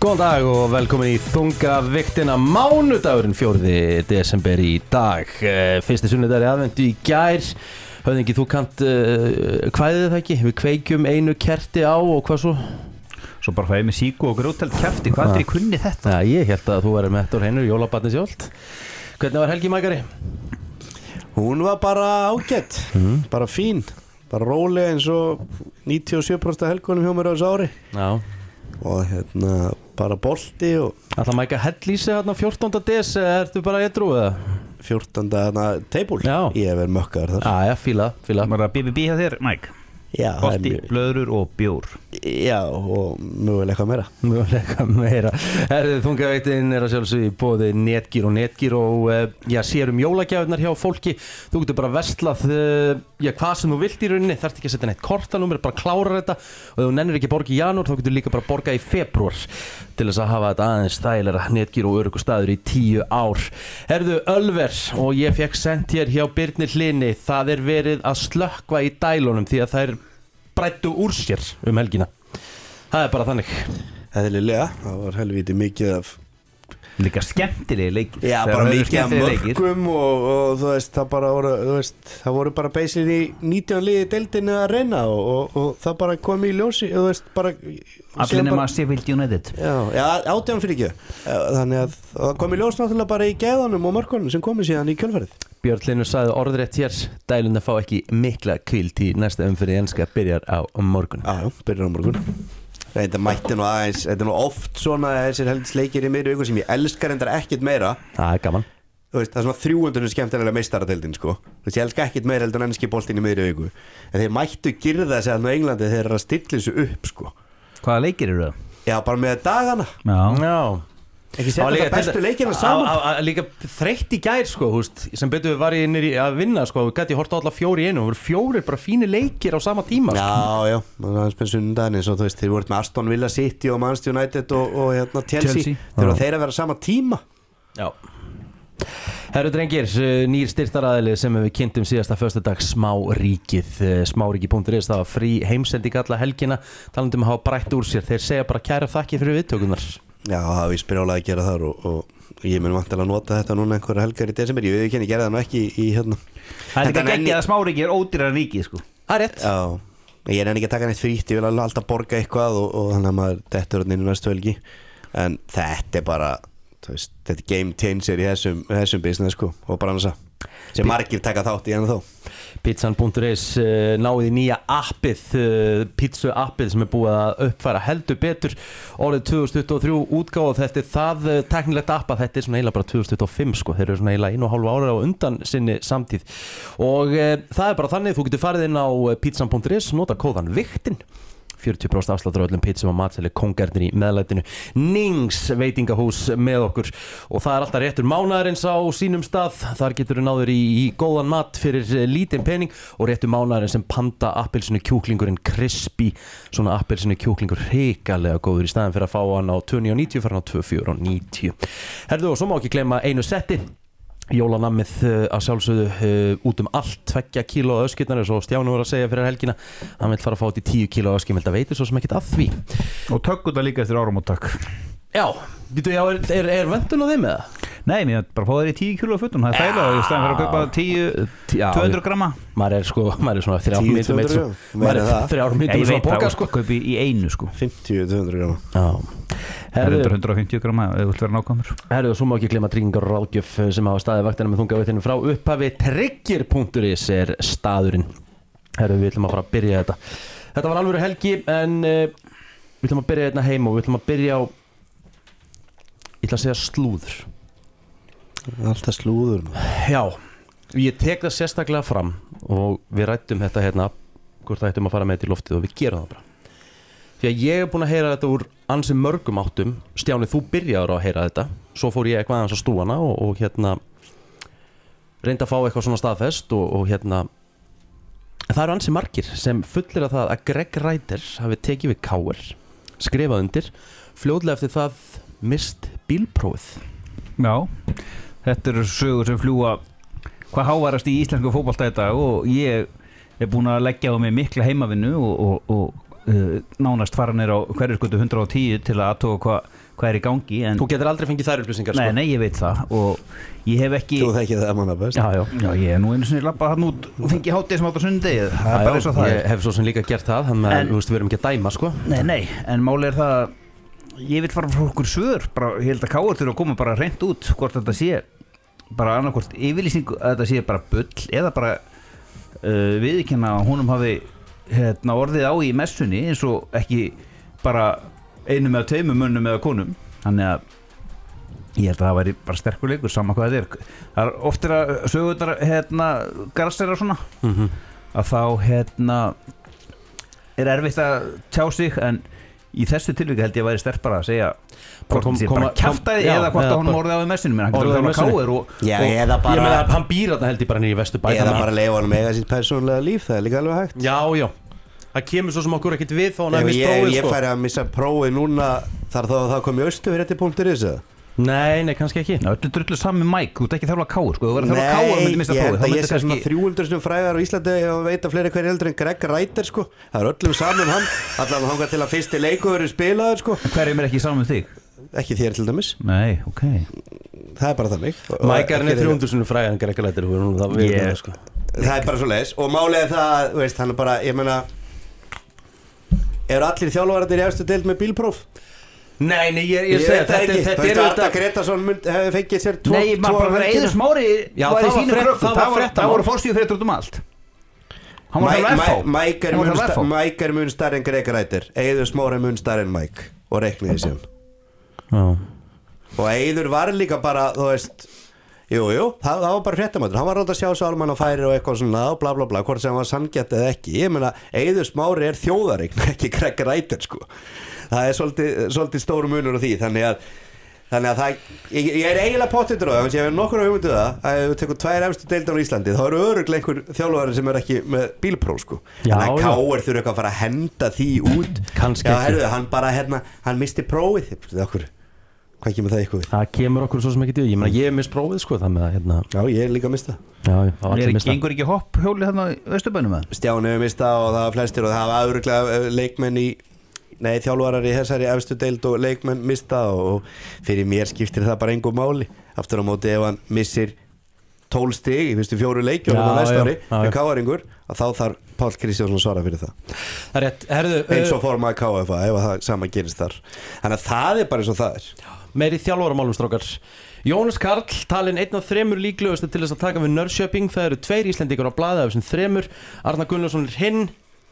Góðan dag og velkomin í Þungaviktina, mánudagurinn 4. desember í dag. Fyrsti sunnudagur aðvendu í gær. Höfðingi, þú kannt kvæðið það ekki? Við kveikjum einu kerti á og hvað svo? Svo bara fæði með síku og grútelt kjafti, hvað er í kunni þetta? Já, ég held að þú væri með þetta úr hennur, jólabarnið sjálft. Hvernig var helgi, Mækari? Hún var bara ágætt, bara fín, bara róleg eins og 97% af helgunum hjá mér á þessu ári. Já. Og bara bolti og... Ætla Mæka hellísi hérna 14. des, ertu bara edrú eða? 14. teipul? Já. Ég hef verið mökkaður þar. Já, fíla. Var það BBB hjá þér, Mike? Já, bolti, blöðrur og bjór. Já, og möguleika meira. Möguleika meira. Þungaviktin að sjálfsögðu í boði Netgyro og sérum jólagjafirnar hjá fólki. Þú getur bara verslað hvað sem þú vilt í rauninni, þarft ekki að setja neitt kortanúmer, bara klára þetta, og ef þú nennir ekki að borga í janúar þá getur líka bara borga í febrúar til þess að hafa þetta aðeins þægilega. Netgyro og öruggur staður í 10 ár. Ölver, og ég fekk sent hér hjá Birni Hlini, það verið að slökkva í dælunum því að þær brættu úr sér helgina. Það bara þannig. Eðlilega, það var helviti mikið af líka skemmtilegi leikir. Já, bara mikið af mörgum og þú veist, það voru bara beisir í 19 liði deildinu að reyna og það bara kom í ljósi, þú veist, bara allir nema Sheffield United. Já, 18 fyrir ekki. Þannig að það kom í ljós náttúrulega bara í geðanum og mörkunum sem komið síðan í kjölfarið. Björn Hlynur sagði orðrétt hér, dæluna fá ekki mikla kvíld í næsta umfyrir enska byrjar á morgun. Já, byrjar á morgun. Þetta mætti nú aðeins, þetta nú oft svona þessir heldsleikir í miðri viku sem ég elskar endar ekkert meira. Það gaman. Þú veist, það svona 300 skemmtilega meistaradeildin, sko. Þú veist, ég elska ekkert meira heldur en enski boltinn í miðri viku. En þeir mættu girða sig alveg á Englandi þegar þeir stilla þessu upp, sko. Hvaða leikir eru það? Já, bara með dagana. Já. Ekki setja þetta bestu leikina saman. Líka þreytt í gær, sko, húst, sem betur var ég niður að vinna, sko, við gæti horta alla 4 í einu, það voru 4 bara fíni leikir á sama tíma, sko. Já, maður aðeins með sunnudaginn eins og þú veist, þeir voru með Aston Villa City og Manchester United og Chelsea. Þeir voru að vera sama tíma. Já. Herru drengir, nýr styrktaraðili sem við kynntum síðasta föstudag, Smáríkið. Smáríki.is, það var frí heimsending alla helgina, talandum að hafa brætt úr sér. Þeir segja bara kæra þakkir fyrir viðtökunar. Já, það var ég spyrjálega að gera þar og ég mun vantilega að nota þetta núna einhverja helgar í desember. Ég veit ekki, ég gerði það nú ekki í hérna. Það er ekki ekki að Smáríki ódýrara ríki, sko. Það rétt. Já, ég ekki að taka neitt frítt, ég vil alltaf borga eitthvað og þannig að maður dettur inn í næstu helgi. En þetta bara, þú veist, þetta er game changer í þessum business, sko, og bara annars sem margir taka þátt í ennþá. Pizzan.is náði nýja appið, pizza appið sem búið að uppfæra heldur betur árið 2023 útgáfa. Þetta það teknilegt app að þetta svona eiginlega bara 2025, sko. Þeir eru svona eiginlega 1,5 ára á undan sinni samtíð og það bara þannig, þú getur farið inn á pizzan.is, nota kóðan VIKTIN, 40% afsláttur á öllum pizzum og matseli kóngarnir í meðlætinu. Nings veitingahús með okkur og það alltaf réttur mánaðarins á sínum stað. Þar getur þú náður í góðan mat fyrir lítinn pening og réttur mánaðarins sem panda appelsinu kjúklingurinn crispy, svona appelsinu kjúklingur hrikalega góður í staðin fyrir að fá hann á 2,90 fyrir hann á 2,490. Herðu, og svo má ekki gleyma einu setti. Jólanammið að sjálfsögðu út allt, 2 kíló öskirnar, svo Stjáni voru að segja fyrir helgina hann vill fara að fá út í 10 kíló öskir, ég veit svo sem ekkert að því. Og tökku það líka eftir áramóttak. Já, er vöntun á þeim eða? Nei, mér bara fá þeir í 10 kíló fötum, það þægilega í staðin fyrir að kaupa 200 gramma. Maður er svona 3 mínutum svona boka, sko. Kaupi í einu, sko. 50-200 gramma. Já. Það er 150 gramma ef þú vilt vera nákvæmur. Herðu, svo má ekki gleyma tryggingar og ráðgjöf sem hafa staðið vaktina með Þungaviktinu frá upphafi. Tryggir.is er staðurinn. Herðu, við ætlum að fara að byrja þetta. Þetta var alvöru helgi en við ætlum að byrja hérna heima og við ætlum að byrja á, ég ætla að segja slúður. Alltaf slúður. Já, ég tek það sérstaklega fram og við rættum þetta hérna hvort það ættum að fara með þetta í loftið og við gerum það bara. Því að ég búin að heyra þetta úr ansi mörgum áttum. Stjáni, þú byrjaður að heyra þetta. Svo fór ég eitthvað aðeins á stúfana og hérna reyndi að fá eitthvað svona staðfest og hérna það eru ansi margir sem fullir að það að Greg Ryder hafi tekið við KR, skrifað undir, fljótlega eftir það mist bílprófið. Já, þetta eru sögur sem fljúa hvað hávarast í íslensku fótbolta í dag og ég er búin að leggja á mig mikla heimavinnu og nánast fara nýr á Hverfisgötu 110 til að athuga hvað er í gangi en Þú getur aldrei fengið þær upplýsingar sko. Nei, ég veit það og ég hef ekki Þú þekkir það manna best. Já, ég er nú einu sinni labbað hann út og fengið hátið sem átt á sunnudegi það er bara eins og það Ég hef svo sem líka gert það þannig að við verum ekki að dæma sko. Nei, en máli er það ég vil fara frá okkur svör bara, ég held að Káur þurfa að koma bara hreint út hvort þetta sé bara annarkvort yfirlýsing að þetta sé bara bull eða bara viðurkenna að honum hafi orðið á í messunni eins og ekki bara einum eða tveimur mönnum eða konum þannig að ég held að það væri bara sterkur leikur sama hvað þetta það er oft að sögurnar garstera svona að þá er erfitt að tjá sig en í þessu tilviki held ég að væri sterk bara að segja hvort hann sé bara kjaftaði eða hvort að honum orðið á í messunum menn hann getur að káir eða bara Ég meina að hann býr þarna held ég bara niður í Vesturbæ eða bara leifa honum eiga sitt persónulega líf það er líka alveg hægt Já, það kemur svo sem okkur ekkert við þá hann að missa prófið Ég færi að missa prófið núna þar þá að það komi Austurfrétti.is Nei, kannski ekki Öllu drullu sami Mike, þú ert ekki þjálfa Káur sko. Þú verður að þjálfa Káur og myndi missa prófið Nei, ég sé svona 300 sem fræðar á Íslandi og veit að fleiri hverju heldur en Greg Reiter sko. Það er öllum saman hann allan hann til að fyrsti leikur spilaður sko. Hverjum er ekki saman með þig? Ekki þér til dæmis Nei, ok Það er bara þannig Mike er 300 sem fræðar en Greg Reiter sko. Það er bara svo leiðis og málið er það, veist, hann er bara ég meina eru allir þjálfararnir í efstu deild með bílpróf? Nei, ég segi þetta er Arda Gretarsson hefði fengið sér Nei, maður bara fyrir Eiður Smári var í sínu krökkum það voru fórstíðufréttur út allt Hann var það Mike er mun stærri en Greg Reiter Eiður Smári er mun stærri en Mike og reikniði síðan og Eiður var líka bara þú veist Jú, það var bara fréttamaður hann var rátt að sjá svo almann á færi og eitthvað svona og bla bla bla, hvort sem hann var sanngjarnt eða ekki ég meina, Eiður Smári er þjóðareign ekki Greg Reiter sko það er svolítið stóru munur á því þannig að það ég er eiginlega pottitur á það ég hef nokkur hugmyndu það að ef við tekum 2 efstu deildar á Íslandi þá eru örugglega einhver þjálfari sem er ekki með bílpróf sko þannig að Káur þurfa eitthvað að fara að henda því út kannski herðu, hann bara hann misti prófið hvað kemur það eitthvað við? Það kemur okkur svo sem ekki til ég meina ég miss prófið sko það með að Já, ég er líka mista Gengur ekki hopphjóli hérna í Vesturbænum með? Stjáni hefur mista og það var flestir og það var örugglega leikmenn þjálfarar í þessari efstu deild og leikmenn mista og fyrir mér skiptir það bara engu máli aftur á móti ef hann missir 12 stig í fyrstu 4 leikjum á næsta ári með Káaringur að þá þarf Páll Kristjánsson svara fyrir það Það er rétt, herðu eins og formaður KFA ef það sama gerist þar þannig að það er bara eins og það er Meiri þjálfaramálum strákar Jónas Karl, talinn 1 af 3 líklegustu til þess að taka við Norrköping það eru 2 Íslendingar á blaði af þessum 3 Arnar Gunnlaugsson er hinn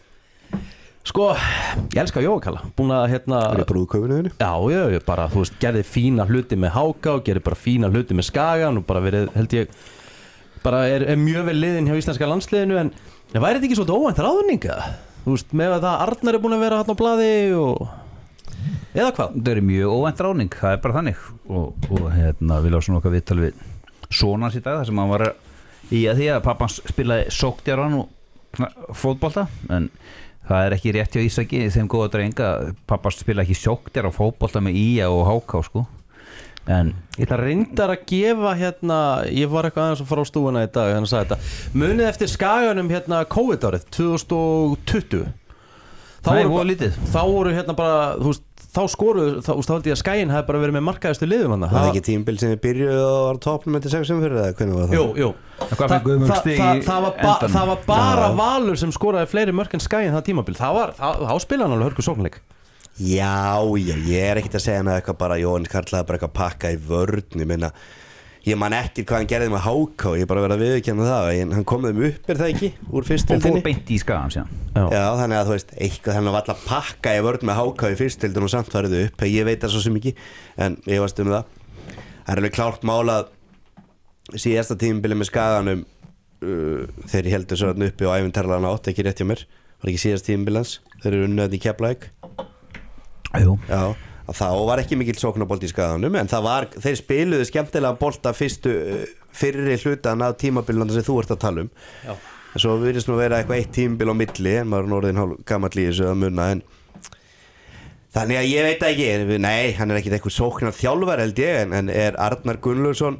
Sko, ég elska Jókalla búin að Er það brúðkaupinu þínu? Já, bara, þú veist, gerði fína hluti með Háka og gerði bara fína hluti með Skagan og bara verið, held ég bara er mjög vel liðin hjá íslenska landsliðinu en væri þetta ekki svolítið óvænt ráðninga? Þú veist, með að það Arnar er búin að vera hann á blaði og eða hvað? Það er mjög óvænt ráðning, það er bara þannig og við lásum okkar viðtal við sonans í dag þar sem hann var í að því að pappans spilaði sóktjaran og fótbolta en það er ekki rétt hjá Ísaki þeim góða drenga pappans spila ekki sóktjar á fótbolta með Ía og Háká sko en ég ætla reyndar að gefa ég var eitthvað aðeins að fara á stúfuna í dag þannig að sagði þetta munið eftir Skaganum COVID-árið 2020 þá voru bara þú veist þá skoruðu, þá held ég að Skaginn hefði bara verið með markaðustu liðum hann. Það ekki tímabil sem við byrjuðu og var toppnum eftir 6 fyrir eða hvernig var það? Jú. Það var bara Valur sem skoraði fleiri mörk en Skaginn það tímabil. Þá spilaði hann alveg hörku sóknleik. Já, ég er ekkert að segja hann eitthvað bara Jóhannes Karl hafði bara eitthvað pakka í vörn, ég man ekki hvað hann gerði með Háká, ég bara verið að viðurkenna það hann kom þeim upp, það ekki, úr fyrstildinni og fór beint í Skagan síðan Já, þannig að þú veist, eitthvað þannig var alltaf pakka í vörn með Háká í fyrstildin og samt farið upp ég veit það svo sem ekki, en ég varst það er alveg klárt mál að síðasta tímabili með Skaganum þegar ég heldur svo uppi og æfinterlan átt, ekki rétt hjá mér var ekki síðasta tímabilans, þeir eru unnið í Keflavík Já þá var ekki mikill sóknarbolt í Skaganum en þeir spiluðu skemmtilega bolta fyrri hlutan af tímabilunum sem þú ert að tala en svo virðist nú vera eitthvað 1 tímabil á milli en maður er orðinn gamall í þessu að munna en þannig að ég veit ekki nei, hann er ekki eitthvað sóknar þjálfari held ég en er Arnar Gunnlaugsson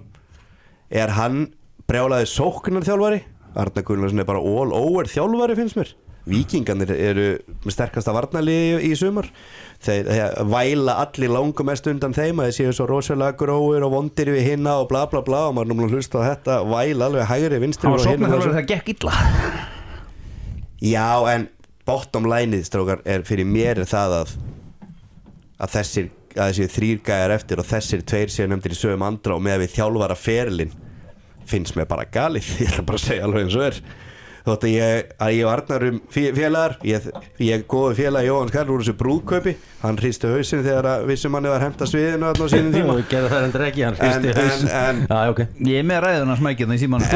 hann brjálaði sóknar þjálfari? Arnar Gunnlaugsson er bara all over þjálfari finnst mér Víkingarnir eru með sterkasta varnarliði í sumar. Þeir væla allir langumest undan þeim að þeir séu svo rosalega gróir og vondir við hinna og bla bla bla og maður núna hlusta á þetta væla alveg hægri vinstri og hinna það gekk illa. Já, en bottom line-ið strókar fyrir mér það að þessir þrír gæjar eftir og þessir tveir séu nefndir í sögum andra og með við þjálfara ferilinn finnst mér bara galið, ég ætla bara að segja alveg eins og þótt að ég var Arnar félagar ég góði félag Jóhann Karl úr þessu brúðkaupi hann hristi hausinn þegar vissum hann var hemmt að sviðinu á sínum tíma og gerði það endur ekki, hann hristi hausinn okay. Ég með ræðuna smækið það í síman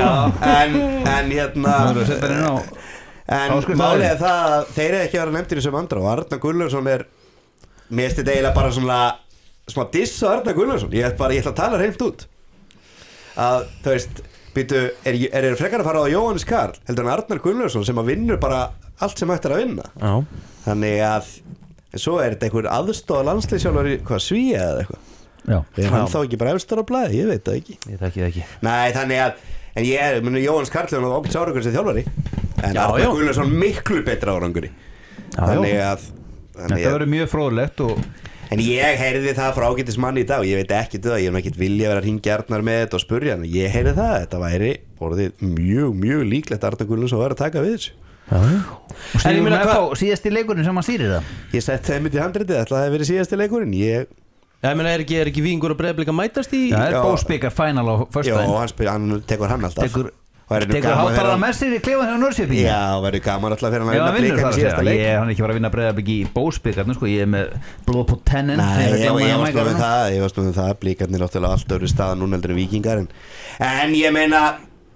en málið er það að þeir eru ekki að vera nefndir í þessum andra og Arnar Gunnlaugsson mér finnst þetta eiginlega bara svona smá diss á Arnar Gunnlaugsson ég ætla að tala hreint út að þú veist býtu, er frekar að fara á Jóhannes Karl heldur en Arnar Gunnlaugsson sem að vinnur bara allt sem hægt að vinna þannig að svo þetta einhver aðstoða landsliðsjálfari Svíja eða eitthvað hann þá ekki bara efstur á blaði, ég veit það ekki ég þekki það ekki nei þannig að en Jóhannes Karl er ágætis árangur sem þjálfari en Arnar Gunnlaugsson miklu betra árangur þannig að þetta verður mjög fróðlegt en ég heyrði það frá ágætis manni í dag og ég veit ekki það, ég hef ekkert vilja vera að hringja Arnar með þetta og spurja hann, ég heyrði það þetta væri orðið mjög líklegt Arnar Gunnlaugsson var að taka við þessu og stýrðum við þá síðasti leikurinn sem hann stýrir það ég sett þeim í handritið, það hefði verið síðasti leikurinn er ekki Víkingur og Breiðablik að mætast í það Bósbikar final á föstudaginn hann tekur hann alltaf tekur hátalara með sér í klefa þegar Norrköping já, verður gaman alltaf fyrir hann að vinna Blika í síðasta leik hann ekki bara að vinna Breiðablik í Bósbikarnu ég er með blóð på tennin ég varst með það Blikarnir náttúrulega allt öðru staða núna heldur en Víkingar en ég meina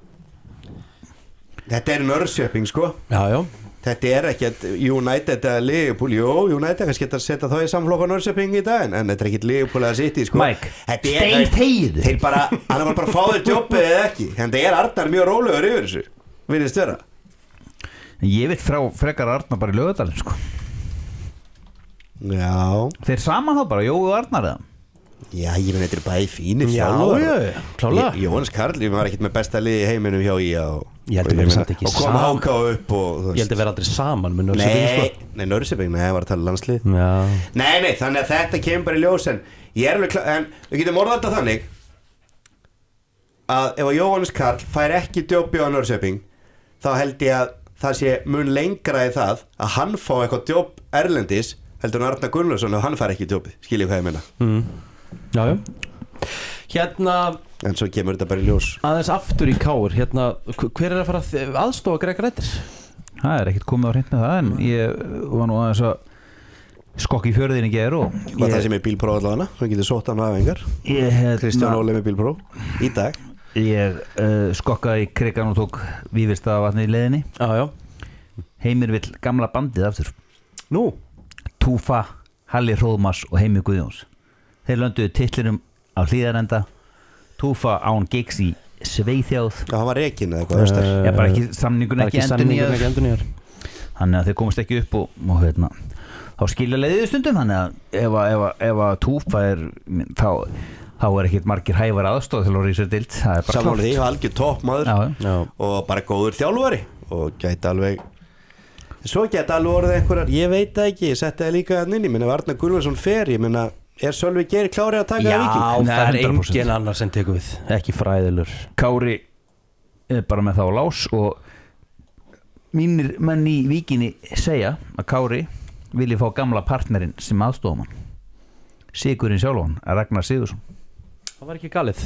þetta Norrköping já þetta ekkert United eða Liverpool United kannski geta að setja þá í samflokka Norrköping í dag en þetta ekkert Liverpool eða City Mike, steinþegið þeir bara, hann var bara að fá þér jobbið eða ekki en það Arnar mjög rólegur yfir þessu virðist vera ég veit frekar Arnar bara í Laugardalinn já þeir saman þá bara, Jói og Arnar eða já, ég menn þetta bæði fínir þjálfar klálega Jóhannes Karl, ég var ekkert með besta liði í heiminum hjá IA og kom Háka upp ég held að vera aldrei saman með Norrköping Norrköping, ég var að tala landslið nei, þannig að þetta kemur bara í ljós en ég alveg en við getum orðað þetta þannig að ef að Jóhannes Karl fær ekki djópi á Norrköping þá held ég að það sé mun lengra í það að hann fá eitthvað djóp erlendis heldur en Arnar Gunnlaugsson ef hann fær ekki djópi skiljið hvað ég meina já en svo kemur þetta bara í ljós aðeins aftur í Káur hver að fara aðstofa Greg Rættir það ekkert komið á hreint með það en ég var nú aðeins að skokka í fjörðinni hvað það sem bílpróf allavega þú getur sótt hann aðvengar Kristján Óli með bílpróf í dag ég skokkaði í krigan og tók Vífilsstaðavatnið í leiðinni Heimir vill gamla bandið aftur Túfa, Halli Hróðmars og Heimir Guðjóns þeir lönduðu titlinum á Hlíðarenda Túfa án gigs í Svíþjóð hann var rekinn eða eitthvað bara ekki samningun ekki endurnýjaður þannig að þeir komast ekki upp og þá skilja leiðið stundum þannig að ef að Túfa þá ekkert margir hæfar aðstoð til að rísa dild það bara saman því, algjör toppmaður og bara góður þjálfari og gæti alveg svo geta alveg orðið einhverjar ég veit það ekki, ég setti það líka inn ég menna Arnar Gunnlaugsson fer ég menna Sölvi Geir klári að taka Víking það engin annar sem tekur við ekki fræðilur Kári bara með þá lás og mínir menn í Víkinni segja að Kári vilji fá gamla partnerinn sem aðstofamann Sigurinn sjálfan, Ragnar Sigursson það var ekki galið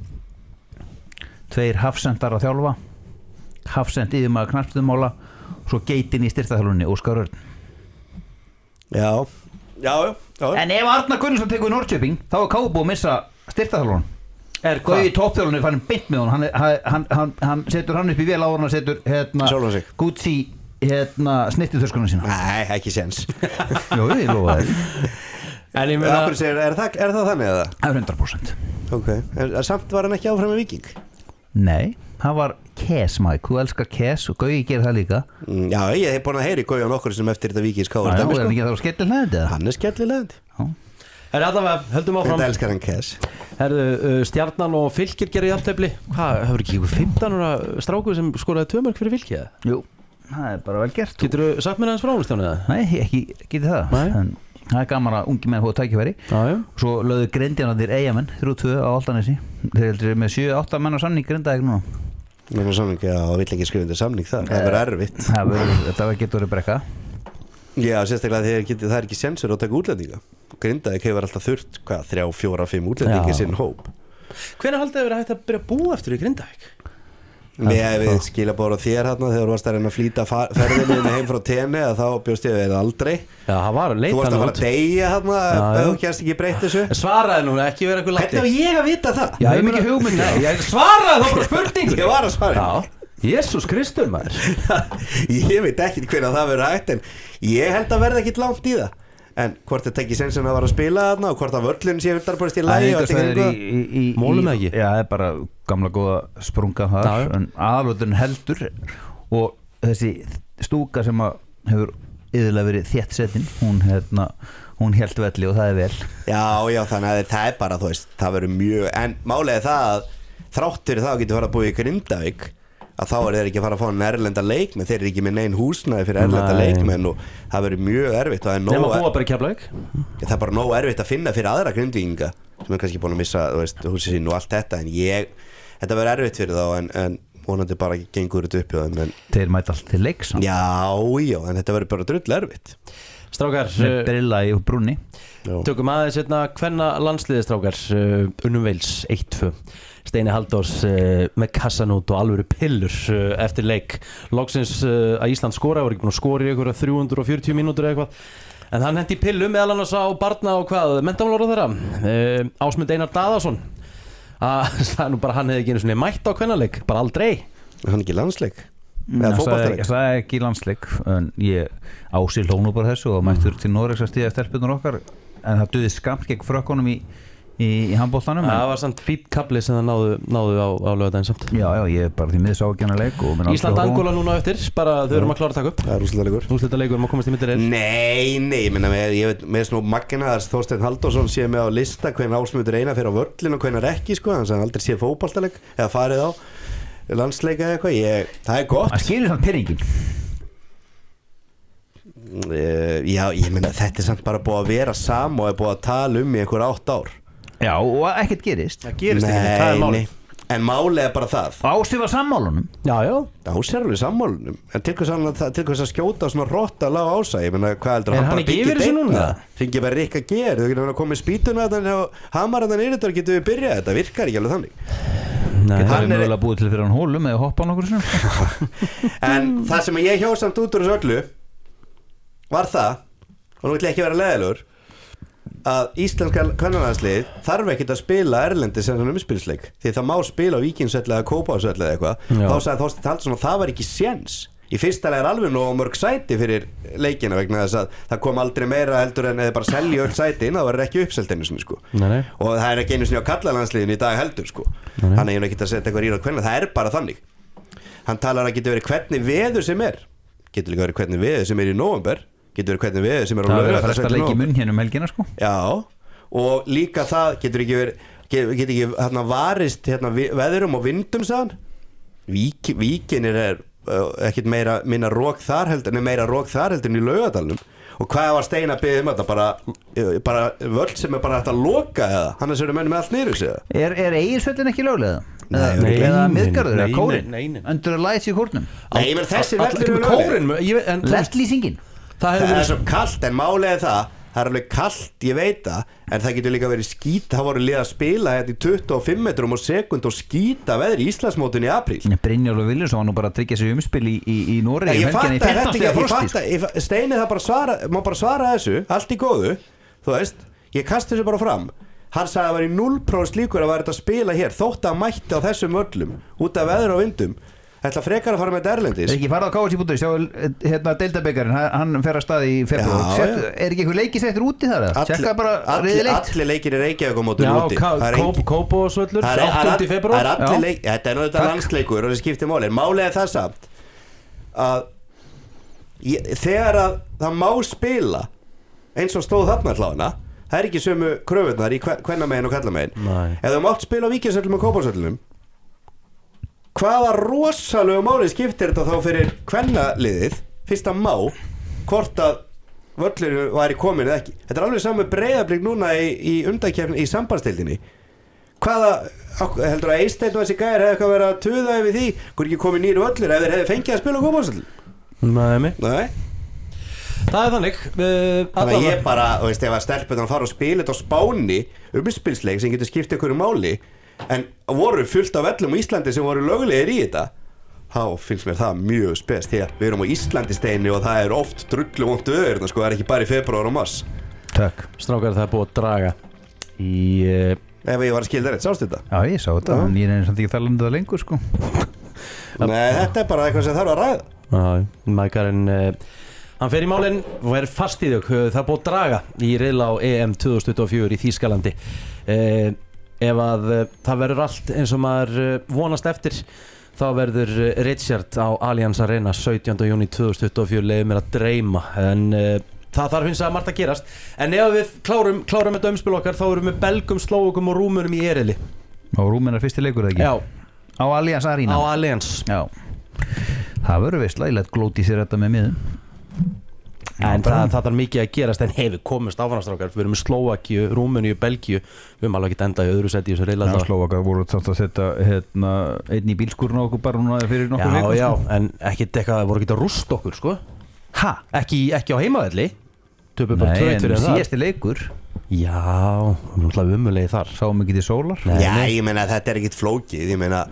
2 hafsendar að þjálfa hafsend yfirmaður knattspyrnumála og svo geitin í styrktaþjálfunni Óskar Örn já en ef Arnar Gunnlaugsson tekur Norrköping þá Káur búið að missa styrktaþjálfun Gauði toppþjálfunni fann beint með hann setur hann upp í vel áður hann setur Gucci snittið þörskunum sína nei, ekki séns jú, ég lofa þér en ég meina er það þannig eða? 100% ok, samt var hann ekki áfram með Víking? nei, það var Kes Mike, þú elskar Kes og Gauði gerir það líka já, ég hef búin að heyri Gauði á nokkur sem eftir þetta Víkings Káur er hann ekki þá skellilegandi? hann er skellilegandi allavega, höldum áfram þetta elskar hann Kes Stjarnan og Fylkir gerir jafntefli hvað, hefur ekki ykkur 15 ára strákur sem skoraði 2 mörk fyrir Fylki? jú, það bara vel gert. Geturðu sagt mér aðeins frá Stjáni það? Nei, ekki getið það. Nei. En það gaman að ungi menn fóðu tækifæri. Já. Svo lögðu Grindjarnir Eyjamenn 3-2 á Álftanesi. Þeir heldur með 7-8 menn á samning Grindavík núna. Mér er samning, já, vill ekki skrifa undir samning það verður erfitt. Þetta getur verið brekka. Já, sérstaklega það er ekki sénsur að taka útlendinga. Grindavík hefur alltaf þurft, 3, 4, 5 útlendingi í sinn hóp. Hvenær haldið þið verið hægt að byrja að búa eftir í Grindavík? Við skilabóra þér hérna þegar þú varst að reyna að flýta ferðinu heim frá tenni að þá bjóst ég við aldrei. Já, það var leitt. Þú varst að fara að deyja hérna ef þú kjærst ekki breytt þessu. Svaraði núna, ekki vera eitthvað latti. Hvernig á ég að vita það? Já, ég er mikið hugmynd. Ég svaraði þá bara spurning. Ég var að svara. Já, Jesús Kristur maður. Ég veit ekki hvernig það verður hægt en ég held að verða ekkit langt í það. En hvort þetta ekki sensin að vera að spila þarna og hvort að völlun sé 100% í lagi og í mólum ekki. Já, það er bara gamla góða sprunga þar en aðalvöllun heldur og þessi stúka sem hefur yfirlega verið þétt setin hún hélt velli og það er vel. Já, þannig að það er bara, þú veist, það verður mjög en málega það að þráttur það getur fara að búa í Grindavík að þá þeir ekki að fara að fá en erlenda leikmenn þeir ekki með neinn húsnæði fyrir erlenda leikmenn og það verður mjög erfitt nema búa bara í Keflavík það er bara nóg erfitt að finna fyrir aðra Grindvíkinga sem er kannski búin að missa húsið sín og allt þetta en þetta verður erfitt fyrir þá en vonandi bara gengur þetta upp hjá þeim þeir mæta allt til leiks já, en þetta verður bara drull erfitt strákar brilla í brúnni tökum aðeins kvenna landsliði strákar unnum Wales 1-2 Steini Halldórs með kassanút og alvöru pillur eftir leik loksins að Ísland skora var ekki búin að skora í einhverja 340 mínútur eða eitthvað en hann hendi pillu meðal annars á barna og hvað menntamálaráðherra Ásmund Einar Daðason að það nú bara hann hefði ekki einu svona mætt á kvennaleik bara aldrei hann ekki landsleik það er ekki landsleik en ég ási hlónu bara þessu og mættur til Noregs að stíða stelpunar okkar en það duði skamt gegn frökkunum í handboltanum það var samt fýtt kapli sem það náðu á laugardaginn samt já, ég er bara því miður sá ekki hana leik Ísland-Angola núna eftir bara þau erum að klára að taka upp það er úrslitaleikur að komast í myndir nei, ég veit með svona maggina að Þorsteinn Halldórsson sé með á lista hvernig Ásmundur Einar fyrir á völlin og hvernig ekki sko, hann aldrei sé fótboltaleik eða farið á landsleika eða eitthvað það er gott það skilur samt pirringin já, ég meina þetta er samt bara búið að vera sama og er búið að tala í einhver 8 ár já, og ekkert gerist það gerist ekki, það er málið en málið er bara það Ási var sammálunum Ási er alveg sammálunum en til hvers að skjóta svona rotta lág Ása ég meina, hvað heldur hann ekki yfir þessu núna? Hringi bara Rikka Ger þú getur að koma í spýtuna þetta og hamarandan yfir getur við byrjað þetta virkar ekki alveg þannig það er mögulega búið til fyrir hann hólum eða hoppa á nokkur en það sem ég hjá samt út úr þessu öllu var það og nú ætla ég ekki að vera leiðilegur að íslenska kvennalandslið þarf ekkert að spila erlendis sem umspilsleik því það má spila á Víkingsvelli eða Kópavogsvelli eða eitthvað þá sagði Þorsteinn Halldórsson að það var ekki séns í fyrsta leið er alveg nóg mörg sæti fyrir leikina vegna þess að það kom aldrei meira heldur en eða bara selja öll sætin það var ekki uppselt einu sinni sko og það er ekki einu sinni á kallalandsliðinu í dag heldur sko hann er ekki að setja eitthvað ríð á hvernig það er bara þannig hann talar að getur verið hvernig veður sem er getur líka verið hvernig veður sem er í nóvember getur verið hvernig veður sem er á Laugardalsvelli sko. Já, og líka það getur ekki varist veðurum og vindum sagðan Víkin er ekkert minna rók þar heldur en í Laugardalnum og hvað var Steina að biðja þetta bara völd sem er bara hægt að loka eða hann er sér með allt niður sig er Egilsvöllin ekki löglega? Eða miðgarður eða kórin undir að læsi í kórnum nei, menn þessi vellur kórin lettlýsingin það er svo kallt en málega það er alveg kallt, ég veit það en það getur líka verið skýta, það voru liða að spila hérna í 25 metrum á sekund og skýta veðri í Íslandsmótinu í apríl Brynjólfur Viljarsson var nú bara að tryggja sig umspil í Noregi ég fatta Steini það má bara svara þessu allt í góðu, þú veist ég kasti þessu bara fram hann sagði að það var í 0% líkur að vera þetta að spila hér þótt að mætti á þessum völlum út af veður og vindum ætla frekar að fara með þetta erlendis ekki fara á KSI.is sjá deildabekarin hann fer að stað í februar er ekki eitthvað leiki settur úti þar tjekka bara reyðileitt allir leikir í Reykjavík á mótinu úti Kópavogsvöllur 8. februar þetta er náttúrulega landsleikur og það skiptir máli málið er það samt að þegar að það má spila eins og stóð þarna hlána það er ekki sömu kröfurnar í kvennamegin og kallamegin ef þú mátt spila á Víkingsvellinum og Kópavogsvellinum hvaða rosalegu máli skiptir þetta þá fyrir kvennaliðið fyrst að má hvort að völlur væri komin eða ekki. Þetta alveg saman Breiðablik núna í undankeppni í sambandsdeildinni. Hvaða, heldur að Eysteinn og þessi gæjar hefði eitthvað verið að tuða yfir því hvort ekki komið nýr völlur ef þeir hefði fengið að spila fótbolta? Nei. Það er þannig. Þannig að ég bara, þú veist, ef að stelpunum fara og spila þetta á Spáni umspilsleik sem getur skipt einhverju máli en voru fullt af völlum á Íslandi sem voru löglegir í þetta, þá finnst mér það mjög spes því að við erum á Íslandisteini og það er oft drullu vont öður, sko, það er ekki bara í febrúar og mars. Takk. Strákar, það er búið að draga í Ef ég var að skilja það rétt, sástu þetta? Já, ég sá þetta, en ég er samt ekki að tala um þetta lengur, sko. Nei, þetta er bara eitthvað sem þarf að ræða. Já, Mækarinn hann fer í málinn og er fast í þau. Það er búið að draga í riðla á EM 2024 í Þýskalandi. Ef að það verður allt eins og maður vonast eftir, þá verður Richard á Allianz Arena 17. júní 2024, leiðir mér að dreyma, en það þarf hins að margt að gerast. En ef við klárum þetta umspil okkar, þá erum við Belgum, Slóvökum og Rúmunum í eriðli. Og Rúmenar fyrsti leikur, ekki? Já. Á Allianz Arena? Á Allianz. Já. Það verður veistla, ég let glóti sér þetta með miðum. En það þarf mikið að gerast, en hefur komist áfannastrákar. Við erum með Slóvakíu, Rúmeníu, Belgíu. Við höfum alveg ekki endað í öðru seti í þessu riðla. Já, Slóvakar voru þátt að setja einn í bílskúrun á okkur bara núna fyrir nokkur vikur. Já, en ekkit eitthvað, voru ekki að rústa okkur, sko. Ha? Ekki á heimavelli. Nei, en síðasti leikur. Já, við erum umulegi þar. Sáum ekki til sólar. Já, ég meina þetta er ekkit flókið. Ég meina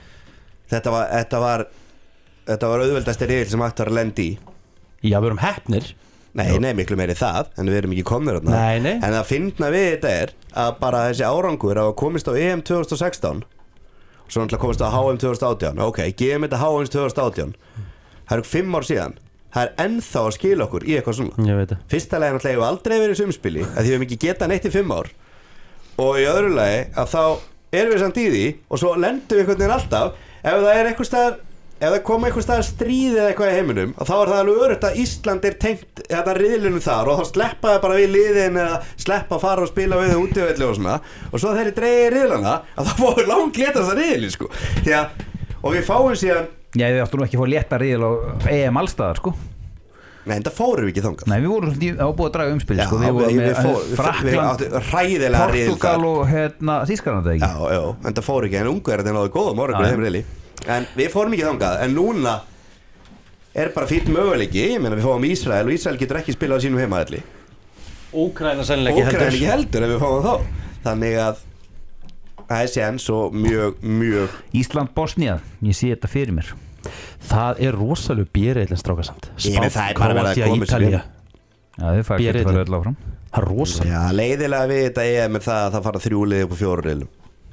þetta var auðveldasti riðill sem hægt var að lenda í. Já, við erum heppnir. Nei, miklu meiri það, en við erum ekki komnir þarna. Nei. En það fyndna við þetta er að bara þessi árangur að komist á EM 2016 og svo náttúrulega komist á HM 2018. Ok, gefum þetta HM 2018. Það eru 5 ár síðan. Það er ennþá að skila okkur í eitthvað svona. Ég veit það. Fyrsta lagi náttúrulega hefur aldrei verið í sumspili að því við hefum ekki getað neitt í 5 ár. Og í öðru lagi að þá erum við samt í því og svo lendum við einhvern veginn alltaf ef það er einhvers staðar, ef það koma einhvers staðar stríð eða eitthvað í heiminum og þá er það alveg öruggt að Ísland er tengt þetta riðlinu þar og þá sleppa það bara við liðin eða sleppa að fara og spila við það útivelli og svona og svo þegar þeir dreigir riðlana að það fóður langt letast að riðli sko. Og við fáum síðan Já, við áttum nú ekki að fá létta riðil á EM allstaðar, sko. Nei, en það fórum við ekki þangað. Nei, við vorum á búið að draga umspil, sko. Við vorum með Frakkland, Portugal og Þýskaland, ekki? Já, en það fór ekki, en Ungverðin náðu góða morgun í þeim riðli. En við fórum ekki þangað, en núna er bara fínn möguleiki. Ég meina, við fáum Ísrael og Ísrael getur ekki spilað á sínum heimavelli. Úkraína sennilega ekki heldur ef við fáum þá. Þannig að það er séns og mjög Ísland-Bosnía, ég sé þetta fyrir mér. Það er rosalega björreilin strákasamt. Það er bara verið að koma Ítalía. Já, þið fara ekki að fara öll áfram. Það er rosalega. Já, leiðilega við þetta með það að það fara 3 lið upp á 4 riðlum.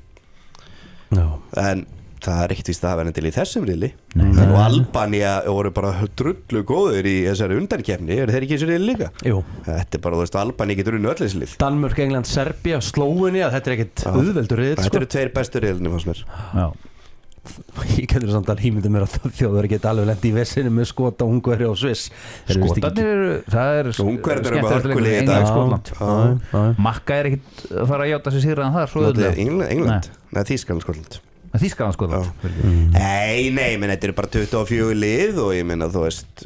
Já. En það er ekkert víst að hafa henni til í þessum riðli. Og Albanía voru bara drullu góður í þessari undankeppni. Eru þeir ekki í þessu riðli líka? Jú. Þetta er bara, þú veist, Albanía getur unnið öll þessi lið. Danmörk, England, Serbía, Slóvenía, þetta er ekkert auðveldur riðill, sko. Þetta eru 2 bestu riðlinni fannst mér. Já. Ég getur samt að hýmynda mér að þjóður geta alveg lendi í vesinu með Skota, Ungverja og Sviss. Skotarnir eru, það er skemmtilegt Skotland. Makka er ekkert að fara að játa sig sigraðan þar svo auðvitað. England, neða Þýskaland, Skotland. Þýskaland, Skotland. Nei, menn þetta eru bara 24 lið og ég menna, þú veist,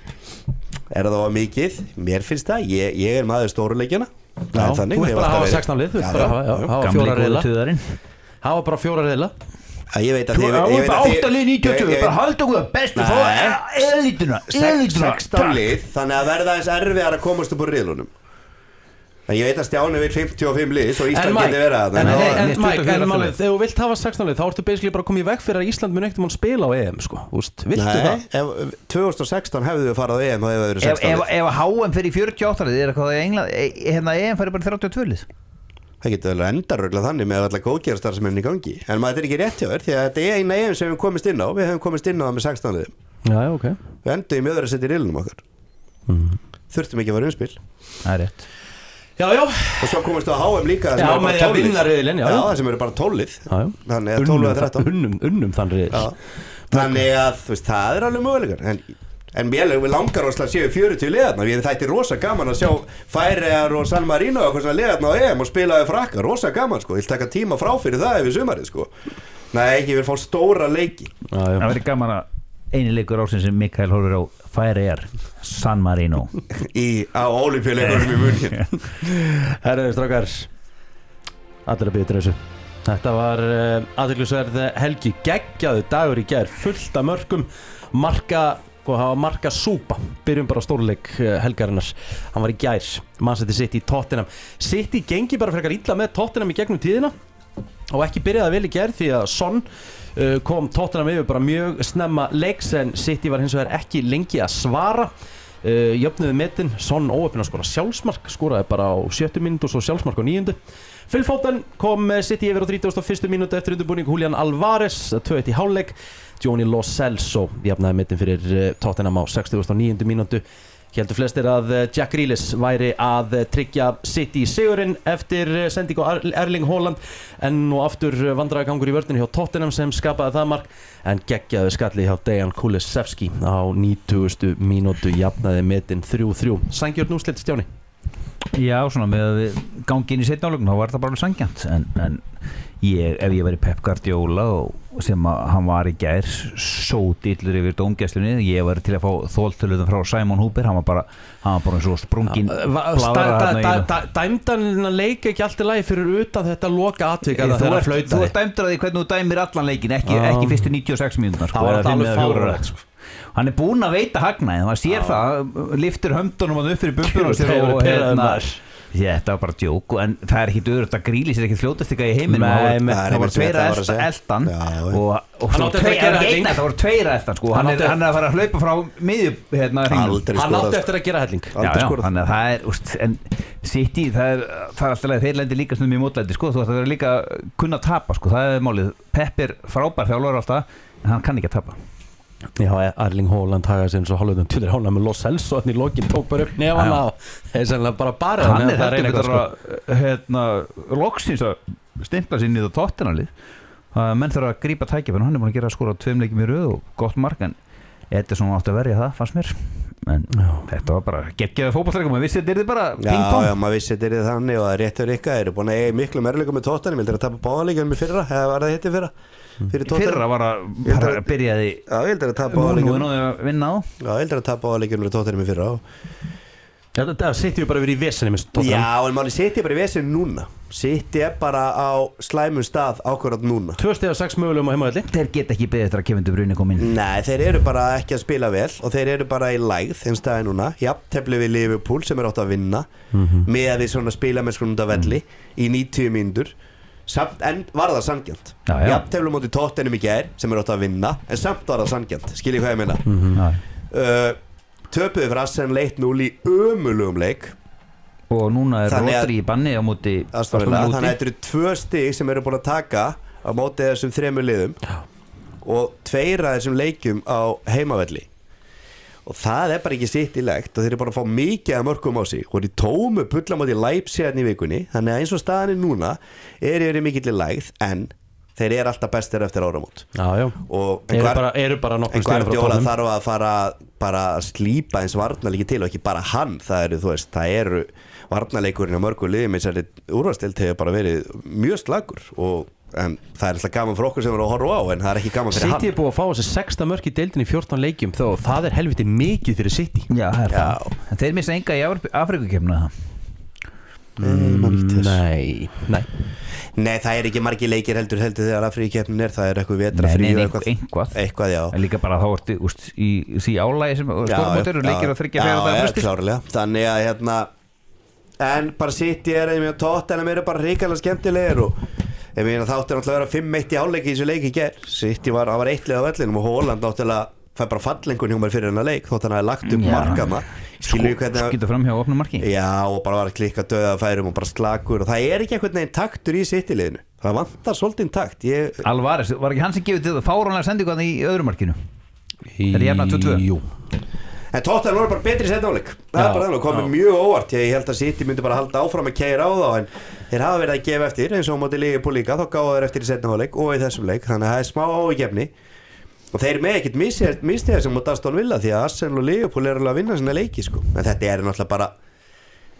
er það á mikið? Mér finnst það, ég er maður stóruleikjana. Já, þú ert bara að hafa 16 lið, þú ert bara að hafa 4 riðla. Hafa bara 4 riðla. Ég veit að þið bara 8 lið 90, bara halda okkur það bestu elituna 16 lið, þannig að verða eins erfiðar að komast upp úr riðlunum. Ég veit að Stjáni vil 55 lið svo Ísland geti verið að En Mike, þegar þú vilt hafa 16 lið þá ertu basically bara komið í veg fyrir að Ísland mun ekkert spila á EM, sko. Viltu það? Ef 2016 hefðu við farið á EM þá hefðu það verið 16 lið. Ef HM fyrir 48 lið er eitthvað EM fyrir bara 32 lið. Það getur vel endarögla þannig með allar góðgerastar sem er í gangi. En maður er ekki rétt hjá þér því að þetta er eina EM sem við komist inn á. Við hefum komist inn á það með 16 liðum. Já, ok. Við endum í öðru að setja í riðlunum okkar. Þurftum ekki að vera umspil. Það er rétt. Já. Og svo komist á HM líka já, með að vinna riðilinn, já. Já, það sem eru bara 12 lið. Þannig að 12 eða 13. Unnum þann riðil. Þannig að þú veist, það er alveg möguleikar. En mér langar að séu 40 liðarna. Við þætti rosa gaman að sjá Færeyjar og San Marino og eitthvað liðarna á EM og spilaði Frakkar. Rosa gaman, sko. Ég vil taka tíma frá fyrir það yfir sumarið, sko. Nei, ekki, við fá stóra leiki. Það verður gaman að eini leikur ásins sem Mikael horfir á Færeyjar San Marino á Ólympíuleikunum í München. Herru, strákar, allir að bíða þessu. Þetta var athyglisverð helgi, geggjaðu dagur í gær, fullt af mörkum, marka súpa. Byrjum bara á stórleik helgarinnar. Hann var í gær, Manchester City Tottenham. City gengi bara frekar illa með Tottenham í gegnum tíðina og ekki byrjaði vel í gær því að Son kom Tottenham yfir bara mjög snemma leiks, en City var hins vegar ekki lengi að svara. Jöfnuði metin, Son óöfn að skora sjálfsmark, skoraði bara á 70 mínútu og svo sjálfsmark á 9. Phil Foden kom City yfir á 31. mínútu eftir undirbúning Julian Alvarez, 2-1 í hálfleik. Johnny Lo Celso jafnaði metin fyrir Tottenham á 69. mínútu. Héldu flestir að Jack Grealish væri að tryggja City sigurinn eftir sendingu Erling Haaland, en nú aftur vandræðagangur í vörninni hjá Tottenham sem skapaði það mark, en geggjaðu skalli hjá Dejan Kulusevski á 90. mínútu jafnaði metin 3-3. Sangjörn úrslit, Stjáni? Já, svona með að við gangi inn í seinni hálfleiknum þá var það bara alveg sanngjarnt, en ef ég væri Pep Guardiola og sem hann var í gær sótillur yfir dómgæslunni, ég væri til að fá þoltöluðum frá Simon Huber, hann var bara eins og sprungin dæmdan leik ekki allt í lagi fyrir utan þetta loka atvik að það flauta. Þú ert dæmdur að því hvernig þú dæmir allan leikin, ekki fyrstu 96 mínúturnar, það var alveg fáránlegt, sko. Hann búinn að veita hagnaði, maður sér það, liftir höndunum upp fyrir bumbuna og þetta var bara djók, en það er ekkit öðrugt að Grealish er ekkit fljótastika í heiminum. Það var tveir að eldan og það voru tveir að eldan, sko. Hann er að fara að hlaupa frá miðju hringnum. Hann átti eftir að gera helling. Þannig að það er, en City, það er alltaf leið, þeir lendir líka snum í mótlæti, sko. Þú veist, það er líka kunna að tapa, sko. Það er málið. Pep er frábær þjálfari alltaf, en hann kann ekki að tapa. Já, Erling Haaland hagaði sig eins og hálfum tjóður hána með Lo Celso og þannig í lokin tók bara upp nefana og það er sennilega bara hann er heldur loksins að stimpla sér niður Tottenham-lið menn þarf að grípa tækifæri, hann er búin að gera skora 2 leikjum í röð og gott mark, en Ederson átti að verja það, fannst mér, en þetta var bara geggjaði fótboltaleikur, maður vissi þetta yrði bara ping-pong. Já, maður vissi þetta yrði þannig og það er réttur ykkar, eru búin að eiga miklu merleikum með Tottenham, vildur að tapa báðaleikjum í fyrra, eða var það hitti fyrra? Fyrra var að byrjaði já, ég heldur að tapa báðaleikjum nú að vinna á. Já, ég heldur að tapa báðaleikjum með Tottenham í fyrra það sittir við bara verið í vesinni með Tottenham. Já, en máli sittir bara í vesinni núna, sittir bara á slæmum stað ákvörðat núna 2 stig af 6 mögulegum á heimavelli. Þeir geta ekki beðið eftir að Kevin De Bruyne kom inn. Nei, þeir eru bara ekki að spila vel og þeir eru bara í lægð þeim staði núna, jafntefli við Liverpool sem er átt að vinna með að við svona spila með skrunda velli í 90 mínútur. Samt, en var það sanngjarnt. Jafntefli móti Tottenham í gær sem er átt að vinna, en samt var það sanngjarnt, skiljið hvað ég meina. Töpuðu fyrir Arsenal 1-0 í ömurlegum leik og núna er Rodri í banni á móti Aston Villa, þannig að þetta eru 2 stig sem eru búin að taka á móti þessum 3 liðum og 2 af þessum leikjum á heimavelli og það er bara ekki sittilegt og þeir eru bara að fá mikið af mörkum á sig og í tómu bulla móti Leipzig í vikunni, þannig að eins og staðan er núna eru mikill í lægð, en þeir eru alltaf bestir eftir áramót. Já. Og eru bara nokkur stigum frá Guardiola þarf að fara bara að slípa eins varnarleiki til og ekki bara hann, það eru varnarleikurinn á mörgum liðum eins og úrvalsdeild hefur bara verið mjög slagur en það er alltaf gaman fyrir okkur sem er að horfa á, en það er ekki gaman fyrir hann. City er búið að fá þessi 16 mörk í deildinni í 14 leikjum, þó það er helviti mikið fyrir City. Já, það er það. En þeir missa enga í Afrikukeppnina það. Nei, það er ekki margir leikir heldur þegar Afríkukeppnin er, það er eitthvað vetrafrí og eitthvað, já. En líka bara þá ertu í því álægi sem stórmótur og leikir að þryggja fyrir það fresti. Já, klárlega. Þannig að en bara City er með Tottenham eru bara hrikalega skemmtilegir og ég meina þáttu náttúrulega að vera 5-1 í áleiki í þessu leik í gær. City var 1 lið á vellinum og Haaland náttúrulega fær bara fallengun hjá mér fyrir hennar leik þótt hann hafi lagt upp markana skýta fram hjá opnum marki og bara var að klikka döða færum og bara slakur og það er ekki einhvern veginn taktur í City-liðinu, það vantar svolítið takt. Alvarez, var ekki hann sem gefið til það fáránlega sendingu að það í öðru markinu? Er ég jafna 2-2? Jú. En Tottenham var bara betri í seinni hálfleik, það er bara þannig, komið mjög óvart, ég held að City myndi bara halda áfram að keyra á þá, en þeir hafa verið að gefa eftir eins og á móti Liverpool líka, þá gáðu þeir eftir í seinni hálfleik og í þessum leik, þannig að það er smá áhyggefni og þeir með ekkert mistiða sem móti Aston Villa því að Arsenal og Liverpool eru alveg að vinna svona leiki sko. En þetta er náttúrulega bara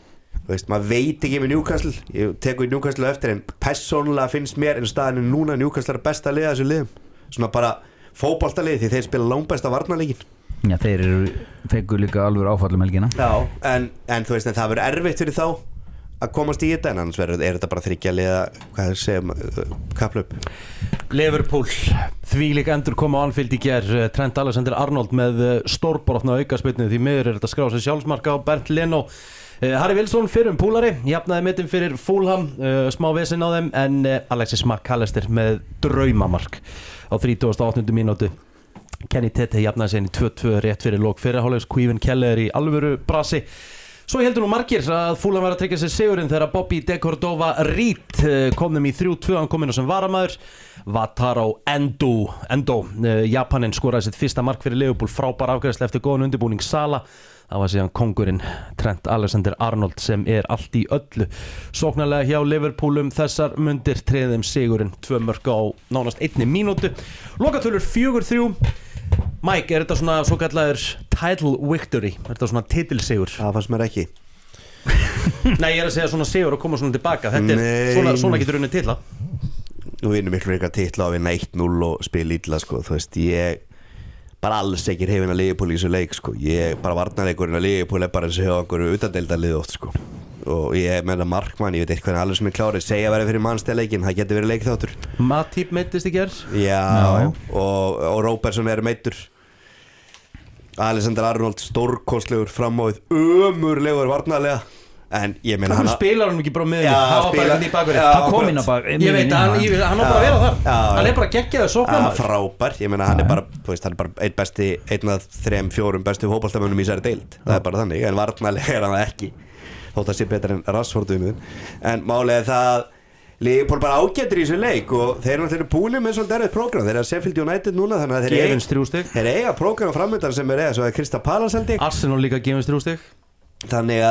maður veit ekki með Newcastle, ég tekur í Newcastle eftir, en persónulega finnst mér en staðinu núna Newcastle er besta liða þessu liðum, svona bara fótboltalið því þeir spila langbesta varnarleikin. Já, þeir fengu líka alveg áfallum helgina. Já, en þú veist, en það verður erfitt fyrir þá að komast í þetta, en annars er þetta bara þriggja liða, hvað segja, kaplaup. Liverpool, þvílík endur koma á Anfield í ger, Trent Alexander-Arnold með stórbrotna aukaspyrnu, því miður er þetta skráð sem sjálfsmark á Bernd Leno. Harry Wilson fyrir púlari, jafnaði metin fyrir Fulham, smá vesinn á þeim, en Alexis McAllister með draumamark á 38. mínútu. Kenny Tete jafnaði sig inn í 2-2 rétt fyrir lok fyrri hálfleiks, Queven Keller í alvöru brasi. Svo heldur nú margir að Fulham var að tryggja sér sigurinn þegar Bobby De Cordova Reed kom þeim í 3-2, hann kom inn á sem varamaður. Wataru Endo, Japanin skoraði sitt fyrsta mark fyrir Liverpool, frábær afgreiðsla eftir góðan undirbúning Sala. Það var síðan kongurinn Trent Alexander-Arnold sem er allt í öllu. Sóknarlega hjá Liverpool þessar mundir treðum sigurinn 2 mörk á nánast 1 mínútu. Lokatölur 4-3. Mike, er þetta svona svo kallaður title victory? Er þetta svona titilsigur? Það fannst mér ekki. Nei, ég er að segja svona sigur að koma svona tilbaka. Þetta er svona getur unnið titla. Nú vinnum miklu eitthvað titla að vinna 1-0 og spila illa, sko. Þú veist, ég bara alls ekki hrifinn að Liverpool í þessu leik, sko. Ég bara varnarleikurinn að Liverpool er bara eins og hjá einhverju utandeildarlið oft, sko. Og ég meina markmann, ég veit eitthvað alveg sem er klárið, segja að vera fyrir mannstæðleikin, það getur verið leikþáttur. Matip meiddist í gerð. Já. Og Robertson er meiddur. Alexander-Arnold stórkostlegur framávið, ömurlegur varnarlega. En ég meina hann spilar hann ekki bara með hann var bara í bakverði, hann kom inn á bak, ég veit að hann á bara að vera þar, hann er bara geggjaður sóknarmaður. Frábær, ég meina hann er bara, þú veist, hann er bara einn af 3-4 bestu fótboltamönnum í þessari deild, það er bara þannig, en varnarlega er hann það ekki, þótt að sé betur en Rashford en málið er það Liverpool bara ágættir í þessu leik og þeir eru búinir með svolítið erfitt prógram, þeir eru Sheffield United núna, þannig að þeir eiga prógram framöndan sem er svo að Crystal Palace held ég. Arsenal líka gefins 3 stig. Þannig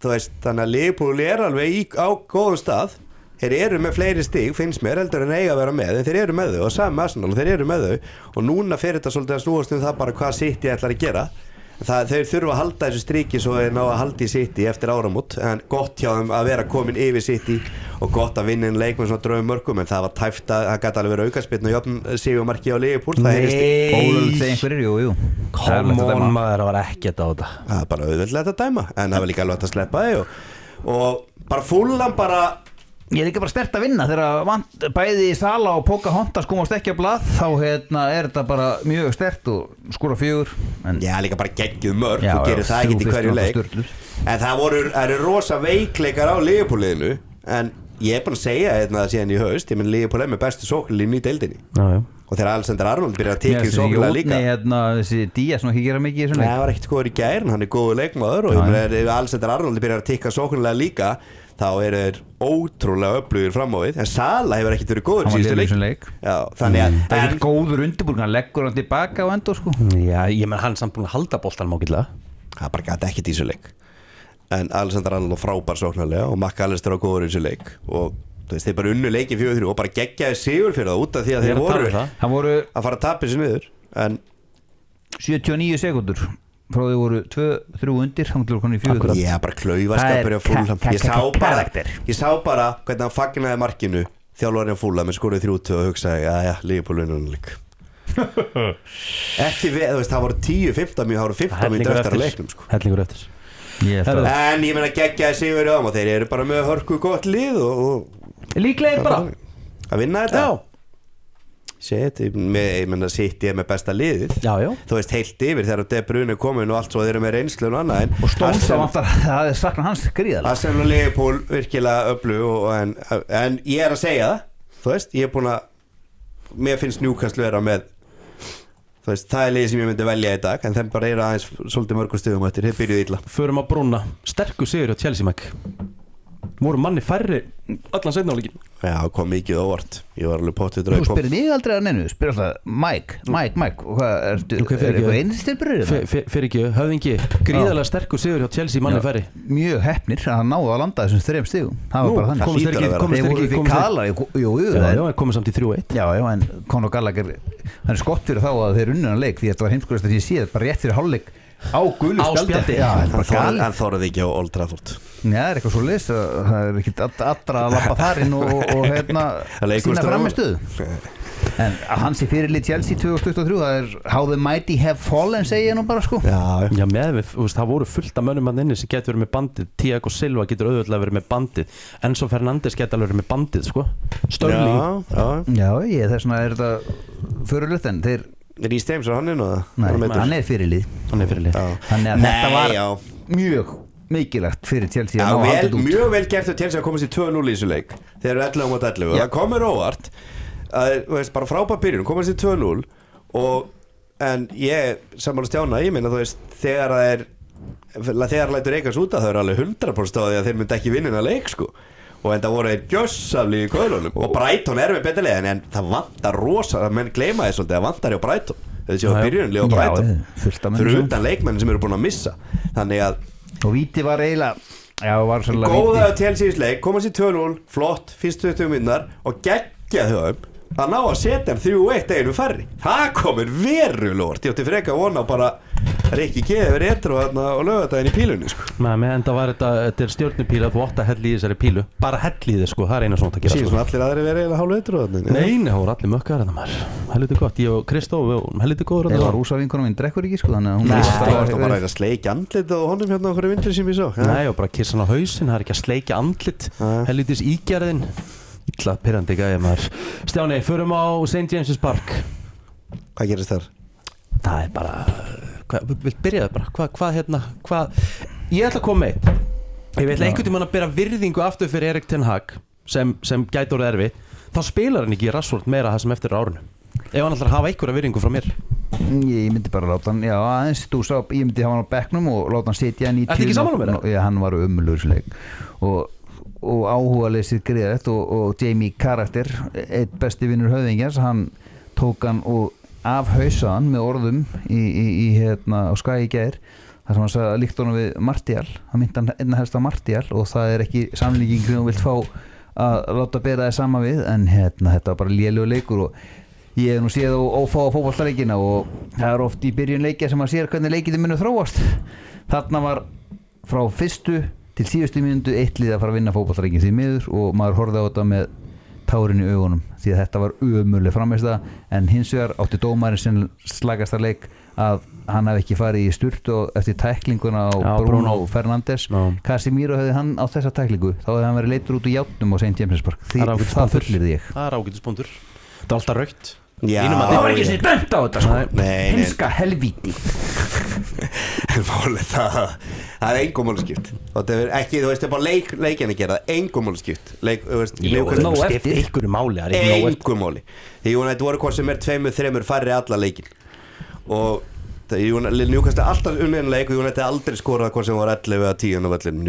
að Liverpool er alveg á góðum stað, þeir eru með fleiri stig finnst mér heldur en eiga að vera með, en þeir eru með þau og saman með Arsenal, þeir eru með þau og núna fer þetta svolítið að snúast það bara hvað City ætlar að gera. Þeir þurfa að halda þessu striki svo þeir ná að halda í City eftir áramót, en gott hjá þeim að vera komin yfir City og gott að vinna en leik með svona draumum mörkum, en það var tæft að það gæti alveg verið aukaspyrnu og jöfn sigumarki á Liverpool. Bólulegt einhverjir, jú. Come on maður, það var ekkert á þetta. Það er bara auðveldlega að dæma, en það var líka alveg að sleppa þig og bara Fulham bara. Ég er líka bara sterkt að vinna þegar bæði Sala og Pocahontas komast ekki að blað, þá er þetta bara mjög sterkt og skora 4 Já, líka bara geggjuð mörk, þú gerir það ekki í hverju leik en það eru rosa veikleikar á Liverpool-liðinu, en ég er bara að segja það síðan í haust, ég menn Liverpool er með bestu sóknarlínu í deildinni og þegar Alexander-Arnold byrjar að tekja sóknarlega líka þessi Díaz nú ekki gera mikið í þessu leik. Nei, það var ekkert góður í gær, hann er góður leikmaður og ef Alexander-Arnold byrjar að tekja sóknarlega líka þá eru þeir ótrúlega öflugir fram á við, en Sala hefur ekkert verið góður í síðustu leik. Já, þannig að það er góður undirbúning, hann leggur hann tilbaka á endur sko. Já, ég menn hann samt búin að halda boltanum ágætlega. Það bara gæti ekkert í þessu leik. En Alexander-Arnold frábær sóknarlega og McAllister á góður í þessu leik og þú veist, þeir bara unnu leikin 4-3 og bara geggjaði sigur fyrir það út af því að þeir voru að fara að tapa þessu niður, en 79 sekúndur frá því voru 2-3 undir hann til í 4. Já, bara klaufaskapur á Fulham. Ég sá bara hvernig hann fagnaði markinu þjálfarinn á Fulham, skoraði 3-2 og hugsaði, já, Liverpool vinnur líka. Ekki við, þú veist, það voru 10-15 mínútur, það voru 15 mínútur eftir að leiknum sko. Hellingur eftir. En ég meina geggjaði sigur á þeim og þeir eru bara með hörku gott lið og líklegir bara að vinna þetta. Ég menna City er með besta liðið. Já. Þú veist, heilt yfir þegar De Bruyne er komin og allt svo þeir eru með reynslu og annað, og Stónsa vantar, það er sakna hans gríðalega. Arsenal og Liverpool virkilega öflug en ég er að segja það, þú veist, ég er búin að mér finnst Newcastle vera með, þú veist, það er liðið sem ég myndi velja í dag, en þeim bara eru aðeins svolítið mörgum stöðum eftir, þeir byrjuðu illa. Förum að brúna, sterkur sigur á Chelsea, Mike. Voru manni færri allan seinna á leikin. Já, kom mikið óvart. Ég var alveg pottið drauð. Þú spyrir mig aldrei að neinu, spyrir alltaf Mike, og hvað ertu, eitthvað einstilbröður? Fyrir ekki, höfðingi, gríðarlega sterkur sigur hjá Chelsea manni færri. Mjög heppnir að hann náði að landa þessum 3 stigum. Það var bara þannig. Komið samt í 3-1. Já, en Conor Gallagher, hann er skott fyrir þá að þeir unnu hann leik, því þetta var heimskulegast að ég sé þetta bara rétt fyrir hálfleik á gulu Á spjaldi. Já, þetta er bara galið. Hann þorði ekki á Old Trafford. Já, það er eitthvað svo leys það er ekki allra að lappa þar inn og sína framistöðu en að hans í fyrirlið Chelsea 2023 það er How the Mighty Have Fallen segi ég nú bara sko Já, Já, það voru fullt af mönnum hann inni sem getur verið með bandið. Thiago Silva getur auðvitað verið með bandið. Enzo Fernandes getur alveg verið með bandið, sko. Störling. Já, þess vegna er þetta fyrirlið en þeir Rhys James og hann inn og það? Nei, hann er fyrirlið Þannig að þetta var mjög mikilvægt fyrir Chelsea að ná haldið út Mjög vel gert að Chelsea að komast í 2-0 í þessu leik. Þeir eru 11 á móti 11 og það komur óvart bara frábær byrjun, komast í 2-0 en ég sammála Stjána, ég meina þú veist þegar lætur Reykjavík út að það eru alveg 100% á því að þeir myndi ekki vinna leik sko og en það voru gjössafli í köðlunum og Brighton er við beturlega en það vantar rosa, menn gleyma þess að það vantar hjá Brighton þessi á byrjunli á Brighton fyrir utan leikmennin sem eru búin að missa þannig að og víti var eiginlega góða Chelsea's leik, komast í 2-0 flott, fyrstu 20 minnar og geggjað höfum að ná að setja 3-1 einu færri það komur verulort ég átti freka að vona bara Rikki geði verið etru og lögadaginn í pílunni sko. Nei, en það var þetta er stjörnupíla þú átt að helli í þessari pílu bara helli í þið sko, það er eina svona að gera síðan svona allir aðri verið eða hálfu etru Nei, það voru allir mökkar þetta maður helviti gott, ég og Kristóf helviti góður Eða rúsavinkunum minn drekkur ekki sko þannig að hún það var bara að sleikja andlit og honum hérna okkur í vindur sem ég sá Nei, og bara kissa hann á hausinn, það er ekki að sleikja andlit helvitis ígerðin illa pirrandi gæði maður Stjáni, förum á St. James's Park Hvað gerist þar? Það er bara vilt byrjaðu bara hvað ég ætla að koma með ég vil einhvern tímann að bera virðingu aftur fyrir Erik ten Hag sem gæti orðið erfitt þá spilar hann ekki Rashford meira það sem eftir árinu ef hann ætlar að hafa einhverja virðingu frá mér ég myndi bara láta hann aðeins stúsa ég myndi hafa hann á bekknum og láta hann sitja hann í Ertu ekki sammála með það? Já, hann var umulurusleik og áhuga leysið greiðett og Jamie Carragher eitt besti vinnur höfðingjans hann tók hann og afhausaðan með orðum á Sky í gær þar sem hann sagði að líkt honum við Martial hann myndi hann einna helst á Martial og það er ekki samlíking sem þú vilt fá að láta bera það sama við en þetta var bara lélegur leikur og ég hef nú séð og fá fótboltaleikina og það er oft í byrjun leikja sem maður sér hvernig leikið munu þróast þarna var frá fyrstu til síðustu mínútu eitt lið að fara að vinna fótboltaleikin því miður og maður horfði á þetta með tárin í augunum því að þetta var ömurleg frammeista en hins vegar átti dómarinn sem slagasta leik að hann hafi ekki farið í sturt og eftir tæklinguna á Bruno Fernandes Casemiro hefði hann á þessa tæklingu þá hefði hann verið leiddur út úr játnum á St. James's Park því það fullirði ég Það er ágætispunktur Það er alltaf rautt það var ekki sér dömt á þetta sko hinska helvíti en málið það er engum máli skipt það er ekki, þú veist, það er bara leikjan að gera það engum máli skipt skipt einhverju máli engum máli því United voru hvað sem er 2-3 færri alla leikin og Newcastle alltaf unnið leik og United aldrei skorað hvað sem var 11-10 á vellinu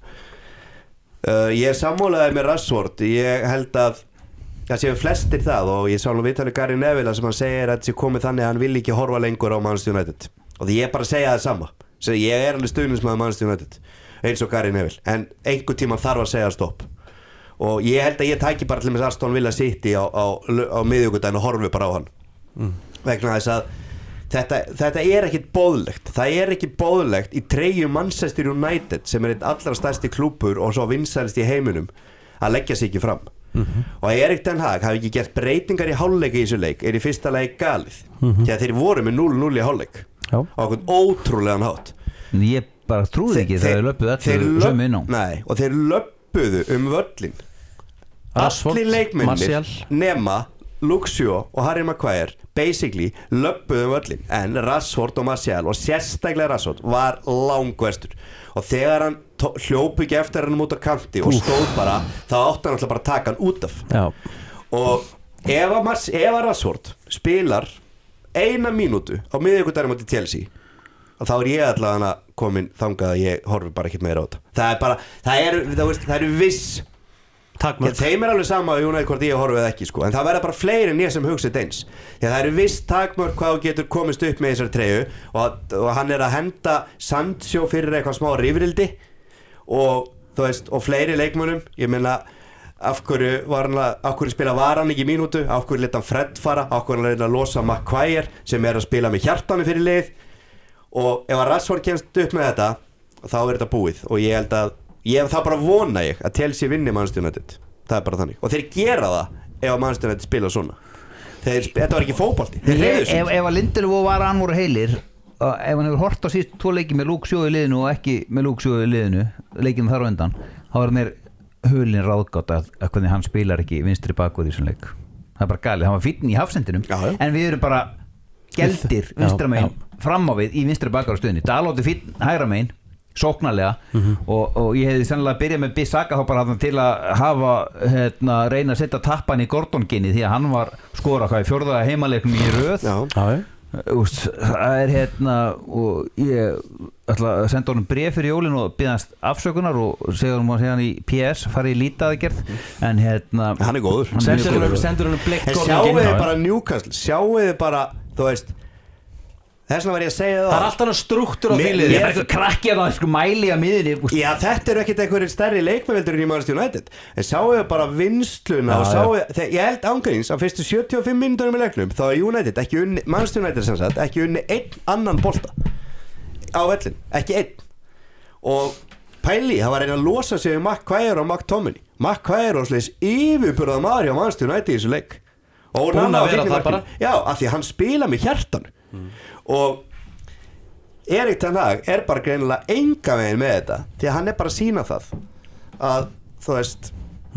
Newcastle ég sammálaði með Rashford ég held að það séu flestir það og ég sá nú viðtalið Gary Neville sem hann segir að það sé komið þannig að hann vil ekki horfa lengur á Manchester United og því ég bara segja það sama ég er alveg stuðningsmaður Manchester United eins og Gary Neville en einhver tíma þarf að segja stopp og ég held að ég tæki bara til með Aston Villa City á miðvikudaginn og horfi bara á hann vegna þess að þetta er ekkit boðlegt það er ekki boðlegt í treyju Manchester United sem er einn allra stærsti klúbbur og svo vinsælst í heiminum að leggja sig ekki fram og Erik ten Hag hafi ekki gert breytingar í hálfleik í þessu leik í fyrsta leik galið því að þeir voru með 0-0 í hálfleik á okkur ótrúlegan hátt ég bara trúði ekki þegar þeir löppuðu allir sömu inn á og þeir löppuðu völlin allir leikmennir nema Luxio og Harry Maguire basically löppuðu völlin en Rashford og Martial og sérstaklega Rashford var langverstur og þegar hann hljóp ekki eftir hann út á kanti og stóð bara þá átti hann alltaf bara að taka hann út af og ef Rashford spilar 1 mínútu á miðvikudaginn móti Chelsea og þá er ég allavega komin þangað að ég horfi bara ekkert meira á þetta það eru viss þeim er alveg sama að United hvort ég horfið ekki sko. En það verða bara fleiri en ég sem hugsið eins því að það eru viss takmörk hvað þú getur komist upp með þessari treyju og hann er að henda Sancho fyrir eitthvað smá rifrildi og þú veist og fleiri leikmönnum ég meina af hverju spila Varan ekki mínútu af hverju leta hann Fred fara af hverju hann reyna að losa Maguire sem er að spila með hjartanu fyrir lið og ef að Rashford kemst upp með þetta þá þetta búið og ég held að þá bara vona ég að Chelsea vinni Manchester United, það bara þannig og þeir gera það ef að Manchester United spila svona þetta var ekki fótbolti ef að Lindelof og Varane voru heilir ef hann hefur hort á síst 2 leiki með Luke Shaw í liðinu og ekki með Luke Shaw í liðinu leikinu þar á undan, þá mér hulin ráðgátt að hvernig hann spilar ekki vinstri bakvörð í þessum leik, það bara galið, hann var fínn í hafsendinum en við erum bara geldir vinstra megin fram á við í vinstri bakvörðstöðinni, Dalot fínn hægra megin sóknarlega og ég hefði sennilega byrjað með Bissaka þá bara til að hafa reyna að setja tappan í Gordon-ginni því að hann var skora hvað í 4. heimaleiknum í röð það og ég ætla að senda honum bréf fyrir jólin og biðast afsökunar og segja hann í PS fara í lítaðgerð en hann góður sendur honum bleikt Gordon-ginn sjáu þið bara Newcastle, sjáu þið bara þú veist þess vegna var ég að segja það alltaf struktúr á fylgið ég eitthvað krakki að það mæli að miðinni já þetta ekkert einhverjir stærri leikmennveldur í Manchester United en sáu þau bara vinsluna og sáu ég held ángríns á fyrstu 75 mínútur í leiknum þá er United ekki unni Manchester United sem sagt ekki unni einn annan bolta á vellin ekki einn og Pæli það var að reyna að losa sig við McQuire og McTominay McQuire og sliðis yfirburða maður hjá Manchester United í þessu leik og búin að vera það bara já af því að hann spila með hjartan og Erik Ten Hag bara greinilega enga veginn með þetta því að hann bara að sína það að þú veist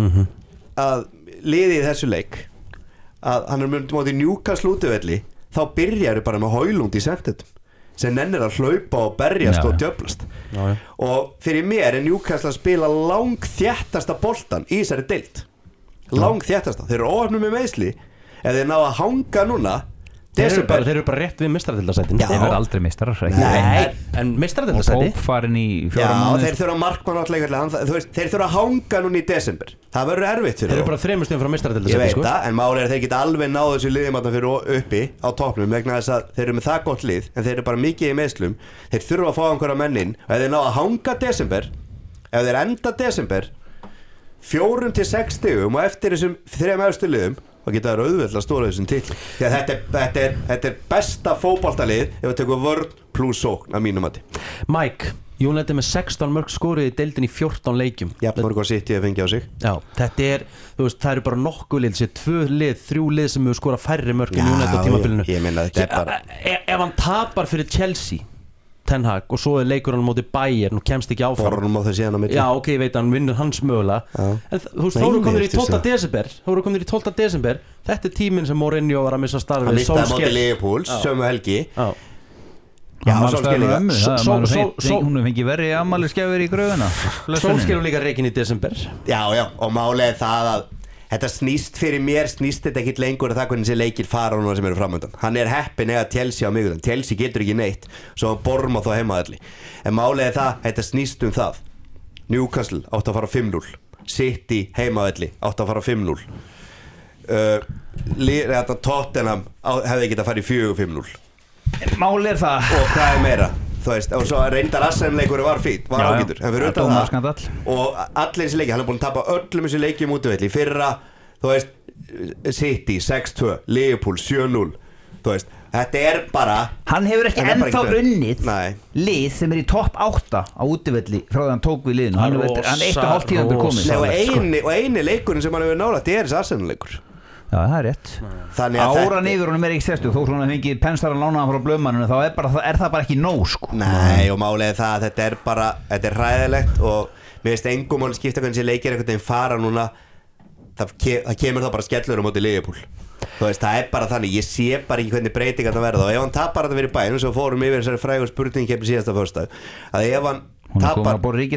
að liði í þessu leik að hann móti Newcastle útivelli þá byrjar bara með Højlund í sentetum sem nennir að hlaupa og berjast og djöflast og fyrir mér Newcastle að spila langþéttasta boltan í þessari deild langþéttasta, þeir eru óöfnum með meiðsli ef þeir ná að hanga núna þeir eru bara rétt við meistaradeild þeir verða aldrei meistarar en meistaradeild og Pope farin í 4 mánuði þeir þurfa markmann þeir þurfa að hanga núna í desember það verður erfitt fyrir þeir eru bara 3 stigum frá meistaradeild ég veit það, en máli þeir geta alveg náðu þessu liðum að það fyrir uppi á toppnum vegna þess að þeir eru með það gott lið en þeir eru bara mikið í meiðslum þeir þurfa að fá einhverja mennin og ef þeir ná að hanga desember ef þeir enda desember 4 til 6 stigum og eftir þessum 3 efstu liðum þá geta það auðvitað að stóra þessum titli því að þetta er besta fótboltalið ef við tekum vörn pluss sókn að mínum mati Mike, United með 16 mörg skorið í deildin í 14 leikjum mörg að City að fengja á sig já, þetta þú veist, það eru bara nokkuð lið þessi 2 lið, 3 lið sem hefur skorað færri mörg en United á tímabilinu ég meina þetta bara ef hann tapar fyrir Chelsea Ten Hag og svo leikur hann móti Bayern og kemst ekki áfram Bornum á það síðan á milli já ok, ég veit að hann vinnur hans mögulega en þú veist, þá eru komnir í 12. desember þetta tíminn sem Mourinho var að missa starfið hann mistaði móti Liverpool sömu helgi já, hún fengi verið ammali skefur í gröðuna Solskjaer líka reikin í desember já, og málið það að þetta fyrir mér snýst þetta ekkit lengur að það hvernig þessi leikir fara núna sem eru framöndan hann heppin eða Chelsea á miðvikudag Chelsea getur ekki neitt svo hann Bournemouth á heimavelli en málið það, þetta snýst það Newcastle átti að fara 5-0 City heimavelli átti að fara 5-0 þetta Tottenham hefði getað að fara í 4-5-0 málið það og hvað meira þú veist, og svo reyndar Arsenal-leikur var ágætur, en fyrir utan það og allir þessi leiki, hann búin að tapa öllum þessi leiki í útivelli, fyrra þú veist, City 6-2 Liverpool 7-0 þú veist, þetta bara hann hefur ekki ennþá unnið lið sem í topp 8 á útivelli frá því hann tók við liðinu hann 1,5 tíðandur komið og eini leikurinn sem hann hefur nálægt er þessi Arsenal-leikur já, það rétt áran yfir honum ekki sérstu þó svona fengið penslar að lána hann frá blöðmanninu þá er það bara ekki nóg sko. Nei, og málið það að þetta er hræðilegt og mér veist engum mál skipta hvernig þessi leikir einhvern veginn fara núna það kemur þá bara skellur á móti Liverpool þú veist, það bara þannig, ég sé bara ekki hvernig breytingar það verða og ef hann tapar þetta fyrir bæinn svo fórum yfir þessari frægur spurning kemur síðasta föstudag að ef hann tapar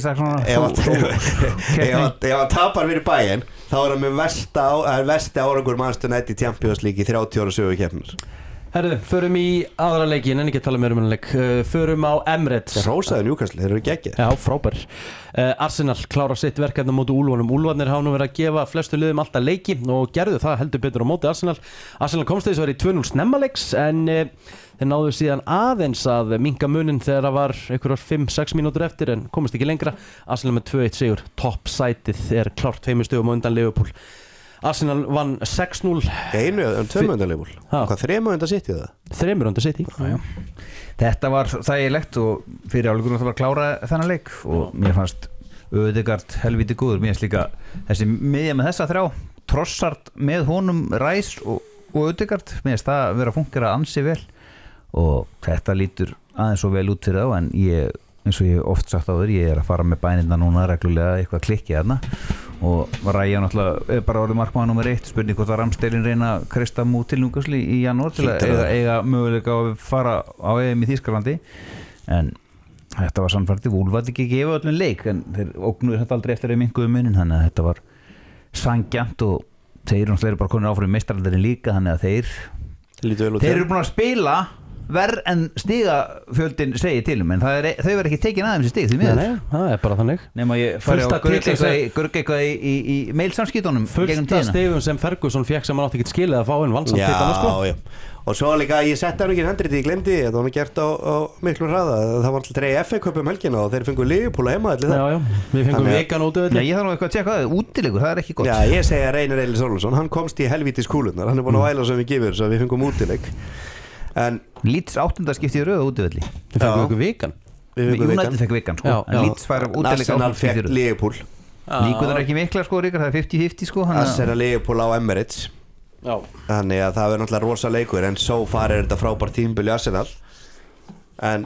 ef hann tapar fyrir bæinn þá er hann með versti árangur Manchester United í Champions League í 30 ára sögu keppnir herru, förum í aðra leiki en ekki tala meira um leik förum á Emirates Rósaði Newcastle, þeir eru geggir já, frábær Arsenal klára sitt verkefni á móti Úlfanum Úlfarnir hafa nú verið að gefa flestu liðum alltaf leiki og gerðu það heldur betur á móti Arsenal komst þess að vera í 2-0 snemmaleiks en þeir náðu síðan aðeins að minka munin þegar það var einhverjar 5-6 mínútur eftir en komist ekki lengra Arsenal með 2-1 sigur toppsætið er klárt 2 stigum á undan Liverpool Arsenal vann 6-0 Einu, tveimur undan Liverpool Hvað, þremur undan City það? 3 undan City Þetta var þægilegt og fyrir áleikurinn það var að klára þennan leik og mér fannst Ödegaard helviti góður, mér finnst líka þessi miðja með þessa 3 Trossard með honum Ræs og Ödegaard, mér finnst það vera að fungera ansi vel og þetta lítur aðeins svo vel út fyrir þá en ég, eins og ég oft sagt áður, ég að fara með bænirna núna reglulega eitthvað klikki þarna og Ræja náttúrulega bara orðið markmaður nummer 1 spurning hvort að Ramsdælin reyna að kreista mú til Núkasli í janúar til að eiga möguleika að fara á EM í Þýskalandi en þetta var sannfærdi Vúlvað ekki gefa öllum leik en þeir ógnuðu þetta aldrei eftir að minkuðu munin þannig að þetta var sangjant og þeir náttúrulega bara konur áfram meistaraldarinn líka þannig að þeir eru búin að spila verð en stigafjöldin segir til en þau verður ekki tekin aðeins í stig því miður. Nei, það bara þannig nema ég fari á gurg eitthvað í mailsamskiptunum fullt af stigum sem Ferguson fekk sem hann átti ekki skilið að fá en vann samt titana sko. Já. Og svo líka ég setti hann ekki handriti, ég glemdi þetta var mér gert á miklu hraða það var alltaf 3 FA-köp helgina og þeir fengu Liverpool heima allir það. Já, við fengum Vikan út Nei, ég þarf nú eitthvað að tjekka það, útilegur, það ekki gott. Já, ég segi að Reynir Eilis Orlundsson, hann komst í helvítis kúlurnar, hann búin að væla sem við gefur svo við fengum útileg. En Leeds 8. skipti í röðu útivelli. Við fengum okkur Vikan. United fekk Vikan sko. En Leeds fær útileg Arsenal fekk Liverpool. Líkunar ekki mikla sko, Ríkar, það 50-50 sko. Arsenal Liverpool á Emirates. Já. Þannig að það verður náttúrulega rosa leikur en svo far þetta frábært tímabil í Arsenal en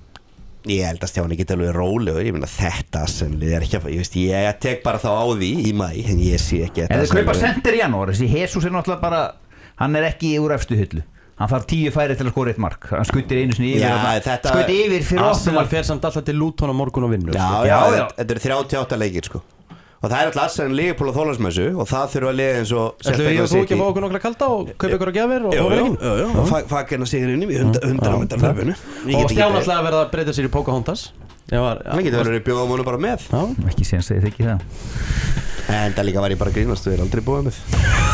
ég held að Stjáni geti alveg rólegur ég meina þetta Arsenal er ekki ég tek bara þá á því í maí en ég sé ekki en þau kaupa center í janúar þessi Jesus er náttúrulega bara hann er ekki úr efstu hyllu hann þarf 10 færi til að skora 1 mark hann skutir einu sinni yfir skutir yfir fyrir Arsenal fer samt alltaf til Luton á morgun og vinnur þetta eru 38 leikir sko og það alltaf Arsenal Liverpool og Þólasmessu og það þurfa að liða eins og ætlum við þú ekki að fá okkur nokkra kalda og kaupa ykkur að gjafir og leikin og fakirna sigurinn við 100 meter hlaupinu og Stján alltaf að verða að breyta sér í Pocahontas hann getur verið að bjóða múnu bara með ekki séns að ég þekki það en það líka var ég bara grínast við aldrei búið með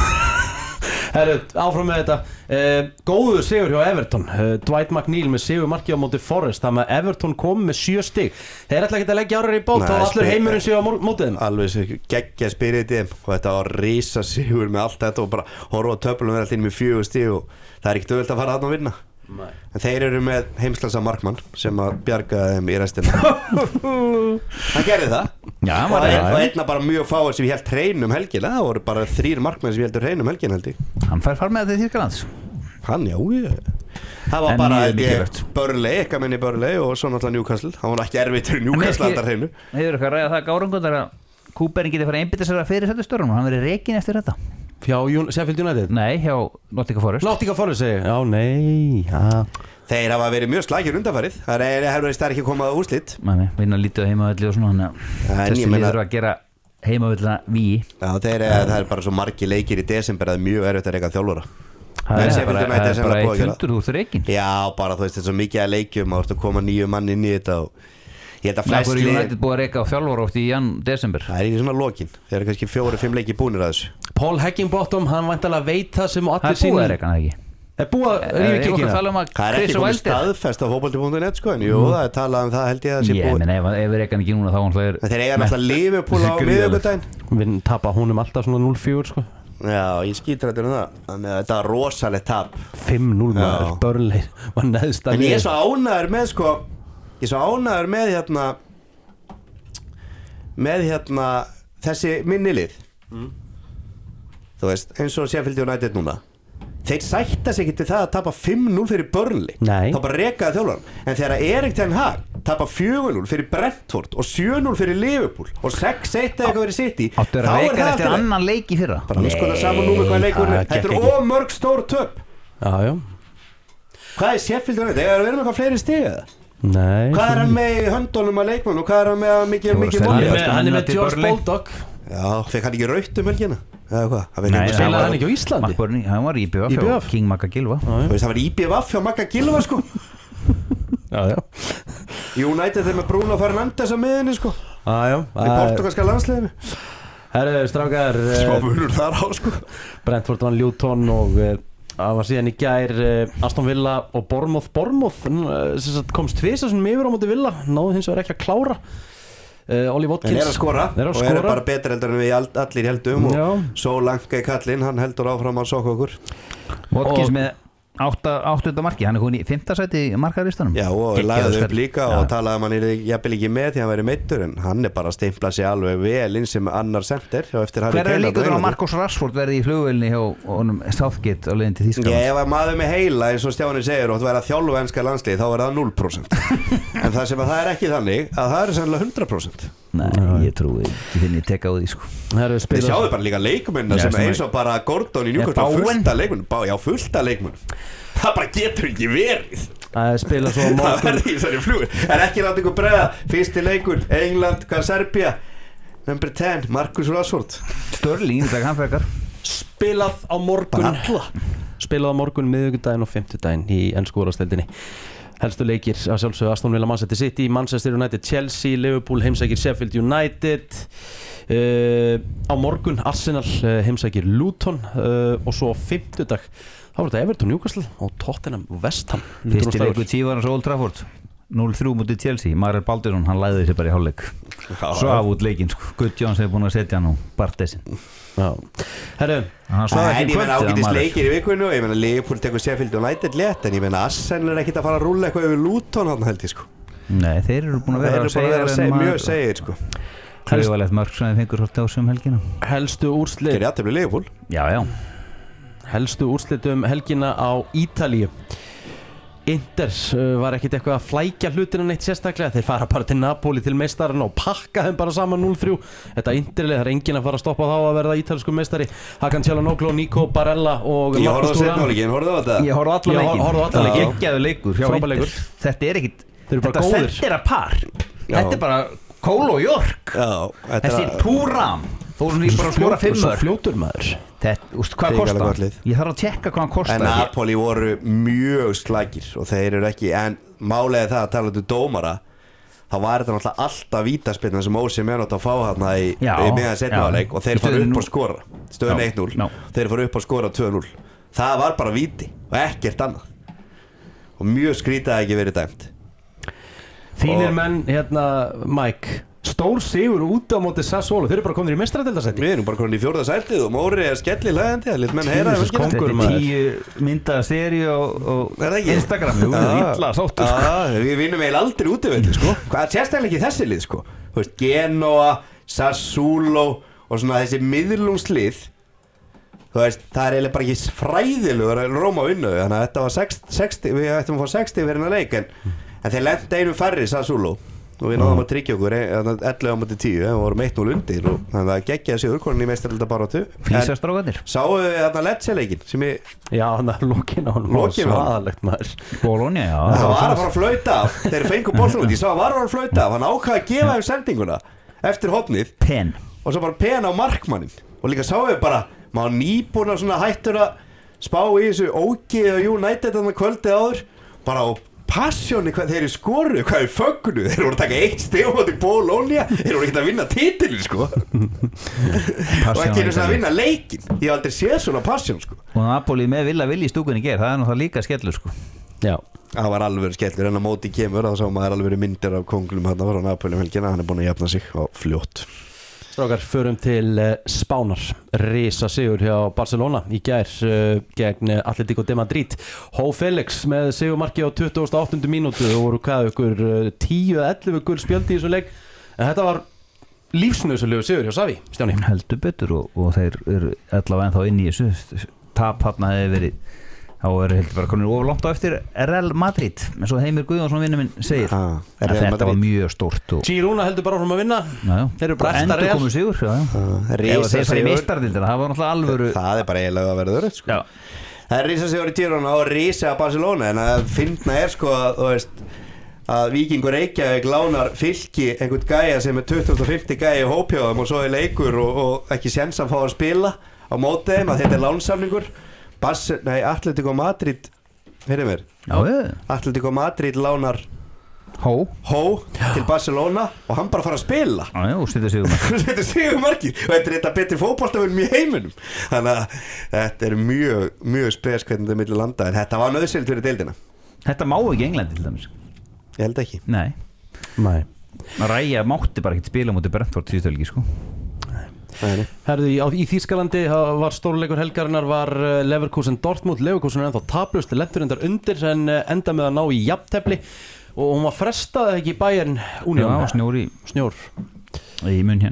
Herru, áfram með þetta góður sigur hjá Everton Dwight McNeil með sigur marki á móti Forest það með Everton kom með 7 stig þeir ætla ekki að leggja árar í bát þá allur heimurinn sigur á mótið þeim alveg geggja spyriti og þetta var risa sigur með allt þetta og bara horfa á töflum og vera allir með 4 stig og það er ekkert auðvelt að fara þarna að vinna en þeir eru með heimsklassa markmann sem að bjarga þeim í restina hann gerði það og einna bara mjög fáir sem ég held hrein helgina það voru bara 3 markmenn sem ég heldur hrein helgina held ég hann fær far með þetta í Þýskalands hann það var bara Burnley eitthvað minni Burnley og svo náttúrulega Newcastle hann var ekki erfitt Newcastle alltaf hreinu hefur eitthvað ræða það gárangur þar að Kúperinn geti fara að einbytta sér að fyrir þetta störnum hann verið rekin eftir þetta hjá Sheffield United? Nei, hjá Nottingham Forest segi já, nei þeir hafa verið mjög slagir undanfarið það er ekki komað á úrslit vinna lítið á heimavelli og svona þessi liður að gera heimavellina víi það er bara svo margi leikir í desember að mjög erfitt að reka þjálfara það er bara 100 reikin já, bara þú veist þetta er svo mikið að leikjum að koma 9 mann inn í þetta og ég held að flest lið United búið að reka á þjálfara oft í desember það er í svona lokin þeir eru kannski 4-5 leiki búnir að þessu Paul Heckingbottom, hann væntanlega veit það sem allir sín það er búið að reka hann ekki er búið að rífi kikkina það er ekki komið staðfest á fótbolti.net sko en jú, það er talað um það held ég að sé búið ef við reka hann ekki núna þá þeir eiga náttúrulega Liverpool á miðvikudaginn við tapa honum alltaf svona 0-4 sko já, ég skýtur það þannig að þetta er rosalegt tap 5-0 maður, Burnley var neðst en ég er svo ánæður með sko með þessi minnilið þú veist, eins og Sheffield United núna þeir sætta sig ekki til það að tapa 5-0 fyrir Burnley þá bara rekaði þjálfaran en þegar Erik ten Hag tapa 4-0 fyrir Brentford og 7-0 fyrir Liverpool og 6-1 eitthvað fyrir City þá er það eftir annan leik í fyrra bara sko það saman númer hvað leikur þetta er ómörg stór töp hvað er Sheffield United? Þegar verður með eitthvað fleiri stig eða? Nei, hvað er hann með í höndunum að leikmann og hvað er hann með mikið volið? Hann er með George Bulldog já, fekk hann ekki rautt helgina eða hvað? Nei, spilaði hann ekki á Íslandi hann var í IBF King Magga Gilva það var IBF hjá Magga Gilva sko já United þeir með Bruno Fernandes á miðinni sko í portugalska landsliðinu herru, strákar smá munur þar á sko Brentford vann Luton og það var síðan í gær Aston Villa og Bournemouth komst tvisvar sem yfir á móti Villa náðu hins vegar ekki að klára Ollie Watkins En að skora er að og skora. bara betur heldur en við allir heldum Já. og svo Lanka í kallinn, hann heldur áfram að sokka okkur Watkins Og- með 8. marki, hann komin í 5. sæti í markaristanum. Já, og lagði upp líka og talaði hann jafnvel ekki með því hann væri meiddur en hann bara stimplað sér alveg vel inn sem annar center og eftir Harry Hver er Kane á líkur á Englandi. Marcus Rashford verði í flugvélni hjá honum Southgate á leiðin til Þýskalands? Ég ef að maður með heila eins og Stjáni segir og þú væri að þjálfa enska landslið þá er það 0% en það sem að það er ekki þannig að það er sannlega 100%. Nei, ég trúi ekki þinn ég teka á því sko. Herru, Þið spilar sjáðu bara líka leikmennina Já, sem sem eins og bara Gordon í Newcastle Bowen? fullt af leikmennum já, fullt af leikmennum það bara getur ekki verið spila svo á það morgun verður í þessari flugur en ekki láta ykkur bregða fyrsti leikur England, hvað Serbia number 10, Marcus Rashford Störling, það kann frekar. spilað á morgun bara alla spilað á morgun miðvikudaginn og fimmtudaginn í ensku úrvalsdeildinni. Helstu leikir að sjálfsögðu Aston Villa, Manchester City, Manchester United, Chelsea, Liverpool heimsækir Sheffield United á morgun Arsenal heimsækir Luton og svo á fimmtudag þá var þetta Everton, Newcastle og Tottenham West Ham. Fyrsti leikur Tívarans Old Trafford 0-3 mútið Chelsea. Marel Baldursson, hann læði sér bara í hálfleik svo af út leikinn sko. Guð Jóns hefur búin að setja hann á Bartesin. Herru, Hann svaf en ekki ég meina kvöldið, ágætis Marel. leikir í vikunni og ég meina Liverpool tekur Sheffield United létt en ég meina Arsenal er ekkit að fara að rúlla eitthvað yfir Luton hann held ég sko Nei, þeir eru búin að þeir vera eru bara að vera mjög segir sko Klauvalegt mörg sem þeir fengur svolítið á sem helgina. helstu úrslit þeir eru jafntefli Liverpool Já, helstu úrslit helgina á Ítalíu. Inter var ekkit eitthvað að flækja hlutina neitt sérstaklega, þeir fara bara til Napoli til meistarinn og pakka þeim bara saman 0-3. Þetta Interlið, það er enginn að fara að stoppa þá að verða ítalsku meistari. Hakan Çalhanoğlu, Nico Barella og ég horfði á Marcus Thuram. setnáleikin, horfði á þetta ég horfði á allan Ég leikin. horfði á allan leikinn. Geggjaður leikur hjá Frábær Inter. leikur. Þetta er ekkit, Þeir eru bara þetta góðir. sendir að par. Já. Þetta er bara Kól og York. já, þetta Þessi er Túram fórum við bara að skora 5 Svo mörg. fljótur maður. Þetta, úst, hvað Hrikalega kostar? gott lið. Ég þarf að tjekka hvað hann en kostar. Napoli voru mjög slagir og þeir eru ekki en málega það að tala um dómara þá var þetta náttúrulega alltaf vítaspinna sem Ósi með nátt að fá hérna í meðan setnáleik og þeir fara upp á skora stöðun 1-0, þeir fara upp á skora 2-0 það var bara víti og ekkert annað og mjög skrítið að ekki verið dæmt Þínir Og- menn, hérna, Mike, stór sigur út á móti Sassuolo, þeir eru bara komin í meistaradeildarsæti. við erum bara konin í 4. sætið og Móri er skelli hlæðandi að lit menn heyra Jesus, um kóngur, Þetta maður. er 10 myndaða seri og Er það ekki? Instagram. Jú, illa sáttur sko. við vinnum eiginlega aldrei útivelli sko. hvað er sérstaklega ekki þessi lið sko? Þú veist, Genoa, Sassuolo og svona þessi miðlungslið þú veist, það er eiginlega bara ekki fræðilegur að Róma vinna þau, þannig að þetta var 60, við ættum að fá 60 fyrir hennar leik en þeir lenda einu færri Sassuolo og við náðum að tryggja okkur 11 á móti 10 og vorum 1-0 undir og þannig að geggjaði sig urkonin í meistaraldabaráttu Flísastrákarnir. sáu við þarna Lecce-leikin sem ég Já, þannig að lokin á hann var Lokinn á honum. svaðalegt maður. Bologna, já. það var að fara að flauta af þeir fengu boltan út, ég sá að var að fara að flauta af hann ákvaði að gefa þeim sendinguna eftir hotnið Pen. og svo bara pen á markmannin og líka sáu við bara, maður nýbúin að svona hættur að spá í þessu ógeð og United þannig kvöldið áður bara á passjóni hvað þeir eru skoru, hvað er fögnu þeir voru að taka 1 stig á móti Bologna þeir voru ekki að vinna titilin sko og ekki einu að vinna leikin ég hef aldrei séð svona passjón sko Og Napoli með vilja í stúkunni ger. Það er náttúrulega líka skellur sko. Já, það var alveg skellur en að móti kemur þá sá maður alveg myndir af konglum hann frá Napoli um helgina, hann er búin að jafna sig á fljótt. strákar, förum til Spánar. Risa sigur hjá Barcelona í gær gegn Atlético de Madrid. Hó Felix með sigurmarki á 28. mínútu og voru hvað ykkur 10-11 gul spjöldi í þessu leik en þetta var lífsnauðsulegu sigur hjá Xavi, Stjáni. Heldur betur og þeir eru allavega ennþá inn í þessu. Tap þarna hefur verið þá er heldur bara konur oflangt á eftir Real Madrid eins og Heimir Guðjónsson vinnu minn segir Real þetta Madrid. var mjög stórt og Girona heldur bara frá að vinna. Þeir eru bara eftir endur Real. komið sigur ef þeir fara í meistardildina það var náttúrulega alvöru það er bara eiginlega að verða örugt sko. já, það er Risa sigur í Girona og Risa að Barcelona en að finna er sko að þú veist að Víkingur Reykjavík lánar Fylki einhvern gæja sem er 2050 gæja í hópjóðum og svo er leikur og ekki séns að fá að spila á móti þeim að þetta er lánsamningur Atletico Madrid fyrir mér Atletico Madrid lánar Hó til Barcelona og hann bara fara að spila og stýttir sigur þetta sigur margir og þetta er þetta betri fótboltavölum í heiminum þannig að þetta er mjög spes hvernig þetta milli landa en þetta var nöðsynlegt fyrir deildina þetta má ekki Englandi til dæmis ég held ekki nei Ræja mátti bara ekkert spila mútið Brentford síðustu helgi sko. Herðu, í Þýskalandi var stórleikur helgarinnar var Leverkusen Dortmund. Leverkusen ennþá taplaust, lentur endar undir en enda með að ná í jafntefli og hún var frestað ekki í Bayern Union. Snjór í München.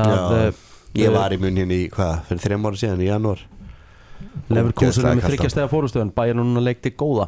Ég var í München í fyrir 3 ára síðan í janúar. Leverkusen með 3 stiga fórustöðun, Bayern núna leikti góða.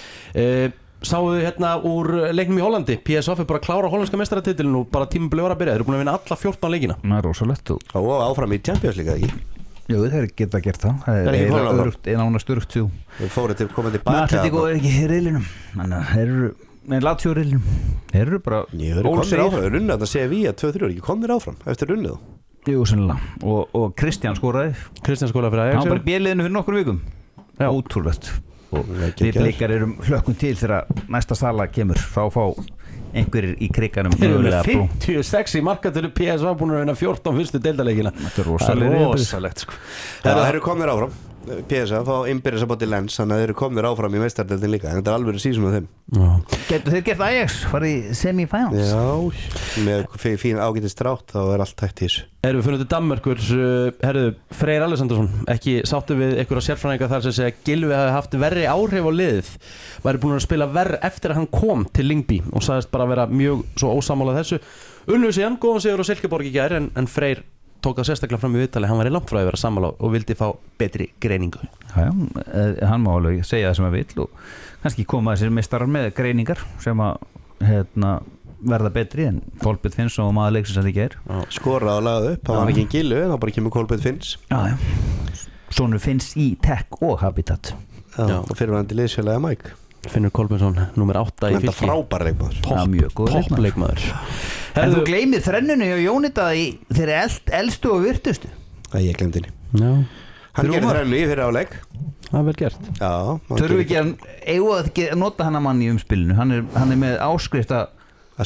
Sáuðu hérna úr leiknum í Hollandi, PSV bara að klára hollandska meistaratitilinn og bara tímabilið var að byrja. Þeir eru búin að vinna alla 14 leikina. Það er rosalegt. Og áfram í Champions League ekki? Jú, þeir geta gert það. Það er nánast örugt jú. Þeir fóru til komandi baka. Atletico er ekki í riðlinum. Þeir eru Lazio riðlinum. Þeir eru bara komnir áfram. Þeir runna þetta Sevilla 2-3 ekki komnir áfram eftir runnið. Jú, sennilega. Og Kristján skoraði fyrir Ajax. Hann bara bjeliðinu fyrir nokkur vikum. Ótrúlegt. Og við Blikar erum hlökkum til þegar næsta sala kemur þá fá einhverjir í kriganum mögulega 56 í markatölu PSV búin að vinna 14 fyrstu deildarleikina. Þetta er rosalegt sko. Þeir eru komnir áfram PSV fá innbyrðis að bóti Lens þannig að þeir eru komnir áfram í meistardeildin líka en þetta er alveg sísum af þeim. Getur þeir gert Ajax farið í semifinals? Já, með fín ágætis drátt þá er allt hægt í þessu. Erum við funnið til Danmerkur, herðu, Freyr Alexandersson, ekki sáttu við einhverja sérfræðinga þar sem segja Gylfi hafi haft verri áhrif á liðið, væri búin að spila verr eftir að hann kom til Lyngby og sagðist bara vera mjög svo ósamálað þessu. Unnu síðan, góðan sigur á Silkeborg í gær en Freyr tók það sérstaklega fram í viðtali, hann var í langt frá að vera sammála og vildi fá betri greiningu. Já, hann má alveg segja það sem hann vill og kannski koma þessir meistarar með greiningar sem að verða betri en Kolbjörn Finnsson og maður leiksins að þið ger. Skora og lagði upp, það var ekki en Gylfi, þá bara kemur Kolbjörn Finns. Sonur Finns í Tech og Habitat. Og fyrirverandi liðsfélagi Mike. Finnur Kolbjörnsson, númer 8 í fylki. Frábær leikmaður. Topp leikmaður. En þú gleymið þrennunni og Jónita þeirri elstu og virtustu. Ég glemdi henni. Hann gerir þrennu í fyrir áleik. Það er vel gert. Þurfum við ekki að nota hann að mann í umspilinu. Hann er með áskrift að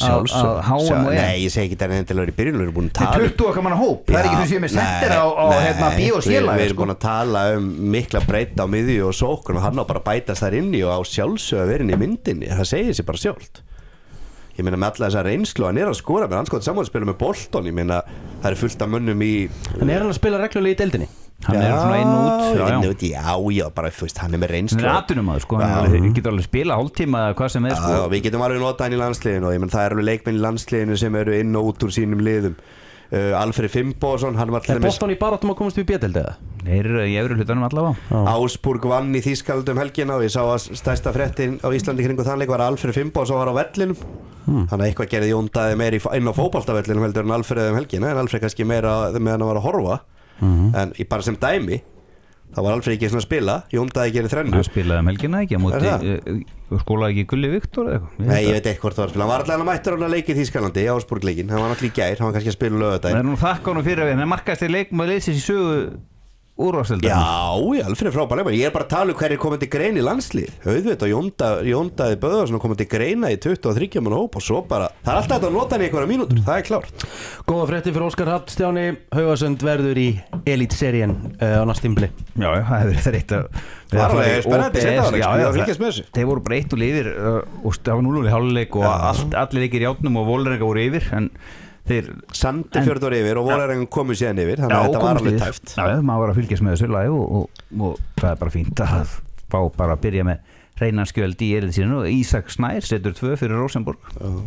HM og Nei, ég segi ekki það endilega í byrjun. Við erum búin að tala 20 okkar manna hóp. Það er ekki þú séu með sendir á bí og skila. Við erum búin að tala mikla breyta á miðju og sókun og hann á bara bætast þar inni og á sjálfsög að vera inn í myndinni. Það segir sér bara sjálft. Ég meina með alla þessa reynslu hann að skora með hann saman að spila með Bolton. Ég meina það er fullt af mönnum í hann að spila reglulega í deildinni. Hann svona inn og út. Já, bara þú veist, hann er með reynslu. Hann er atvinnumaður sko, hann getur alveg spila hálftíma eða hvað sem er sko. Við getum alveg notað hann í landsliðinu og ég meina það er alveg leikmenn í landsliðinu sem eru inn og út úr sínum liðum. Alfred Finnbogason, hann var alltaf Bolton í baráttum að komast við B-deild eða? Þeir eru í efri hlutanum allavega. Augsburg vann í Þýskalandi helgina og ég sá að stærsta fréttin á Íslandi kringu þann leik var Alfred Finnbogason var á vellinum. Þannig að eitthvað gerði Jón Daði meira inn á fótboltavellinum heldur en Alfred helgina en Alfred kannski meira meðan hann var að horfa. En bara sem dæmi þá var Alfred ekki svona að spila, Jón Daði gerir þrennu. Hann spilaði helgina ekki á móti skólaði ekki Gulli Viktor eða eitthvað. Nei, ég veit ekki hvort það var að spila. Hann var allavega mættur á leik í Þýskalandi, í Augsburg leikin. Hann var náttúrulega í gær, hann var kannski að spila laugardaginn. Það er nú þakka honum fyrir að við, hann markaðist í leikmaður liðsins í sögu úrvalsdeildar. Já, Alfred frábær leikmaður. Ég er bara að tala hverjir komið til grein í landslið. Auðvitað Jón Daði Böðvarsson komið til greina í 23 manna hóp og svo bara það er alltaf hægt að nota hann í einhverja mínútur, það er klárt. Góða fréttir fyrir Óskar Hafn, Stjáni Haugasund verður í Elite-seríen á næsta tímabili. Já, það hefur verið þreytt að það var alveg spennandi að fylgjast með þessu. Þeir voru bara 1 og yfir og það var 0 í hálfleik og allir leikir í átnum og Vålerenga voru yfir en Sandefjörður voru yfir og Vålerenga komu síðan yfir þannig að þetta var alveg tæft. Já, maður var að fylgjast með þessu live og það er bara fínt að fá bara að byrja með Reynar Skjöld í erindisínu og Ísak Snær setur 2 fyrir Rosenborg.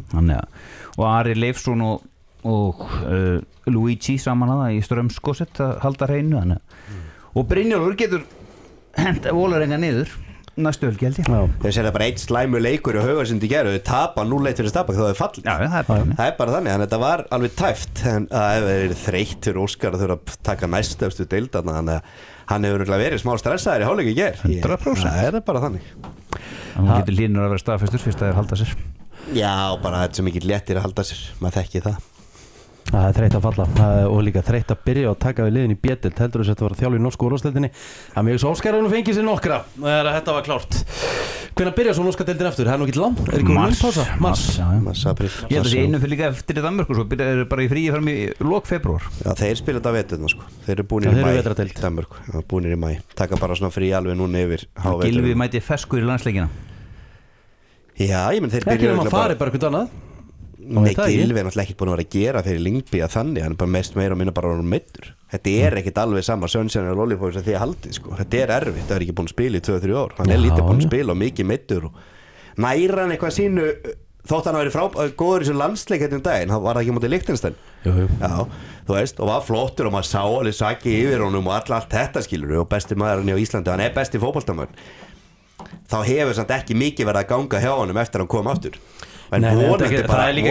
Og Ari Leifsson og Luigi saman að það í Strömskosset að halda hreinu og Brynjólfur getur hent Vålerenga niður næstu helgi held ég. Þeir segja bara 1 slæmu leikur og Haugasund í gerðu þau tapa 0-1 fyrir Stabæk þá er fallið. Já, það er bara þannig en þetta var alveg tæft en það er þreytt fyrir Óskar að þurfa að taka næstöfstu deildarna þannig að hann hefur verið smá stressaður í hálfleik í ger. 100%. Það er bara þannig. Hann getur línur að vera staðfestur fyrst að þeir halda sér. Já, bara þetta sem ekki léttir að halda sér. Maður þekki það. Það er þreytt að falla og líka þreytt að byrja og taka við liðin í B-deild heldur þess að þetta var að þjálfa í norsku úrvalsdeildinni að mjög svo Óskar fengið sér nokkra þegar þetta var klárt. Hvenær byrja svo norska deildin eftir? Það er nú ekki langt. Er ekki pása? Mars, april. Ég held að þessi einu fyrir líka eftir í Danmörku svo er bara í fríi fram í lok febrúar. Já, þeir spila þetta veturna sko. Þeir eru búnir í mæ Danmörku. Já, búnir í mæ. Taka bara svona frí alveg núna yfir háveturna. Gylfi mæti feskur í landsleikina. Já, ég menn þeir byrja bara eitthvað annað. Nei, Gylfi er náttúrulega ekkert búin að vera að gera fyrir Lyngby að þannig, hann er bara meira og minna bara meiddur. Þetta er ekkert alveg sama Sunshine og Lollipop sem þið haldið sko. Þetta er erfitt, það er ekki búin að spila í 2-3 ár. Hann er lítið búin að spila og mikið meiddur og næra hann eitthvað sínu þótt hann að vera góður í þessu landsleik hérna daginn, hann var það ekki mútið Liechtenstein. Já, þú veist, og var flottur og maður sá alveg Saki yfir honum og allt þetta skilur og besti maðurinn á Íslandi, hann er besti fótboltamaður. Þá hefur samt ekki mikið verið að ganga hjá honum eftir að hann kom aftur. En vonandi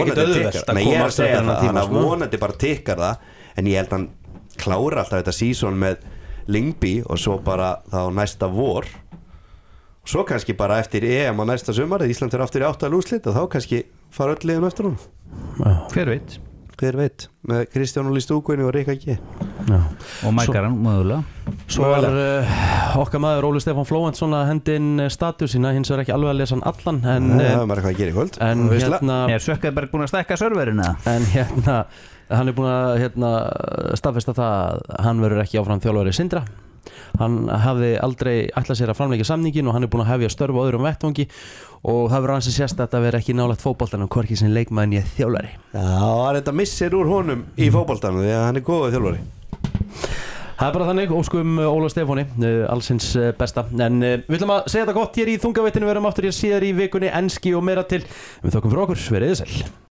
bara tikkar það, en ég held hann klára alltaf þetta season með Lyngby og svo bara þá næsta vor og svo kannski bara eftir EM á næsta sumar Ísland er aftur í 8. úrslit og þá kannski fara öll liðum eftir honum. Hver veit með Kristján Óli Stúkvini og Rikka G og Mækaran mögulega. Svo var okkar maður Óli Stefán Flóventsson að hendin statusina, hins vegar ekki alveg að lesa hann allan en það er maður eitthvað að gera í kvöld. En hérna er Sökkaberg búin að stækka serverina? En hérna hann er búin að staðfesta það að hann verður ekki áfram þjálfari Sindra. Hann hafði aldrei ætlað sér að framleggja samningin og hann er búin að hefja störf á öðrum vettvangi og það verður ansið sérstætt að vera ekki nálægt fótboltanum hvorki sem leikmaður né þjálfari. Já, þetta missir úr honum í fótboltanum því að hann er góður þjálfari. Það er bara þannig, óskum Óla Stefáni allsins besta, en við ætlum að segja þetta gott hér í Þungaveitinu, við verum aftur hér síðar í vikunni, enski og meira til. Við þökkum fyrir okkur, verið þið sæl.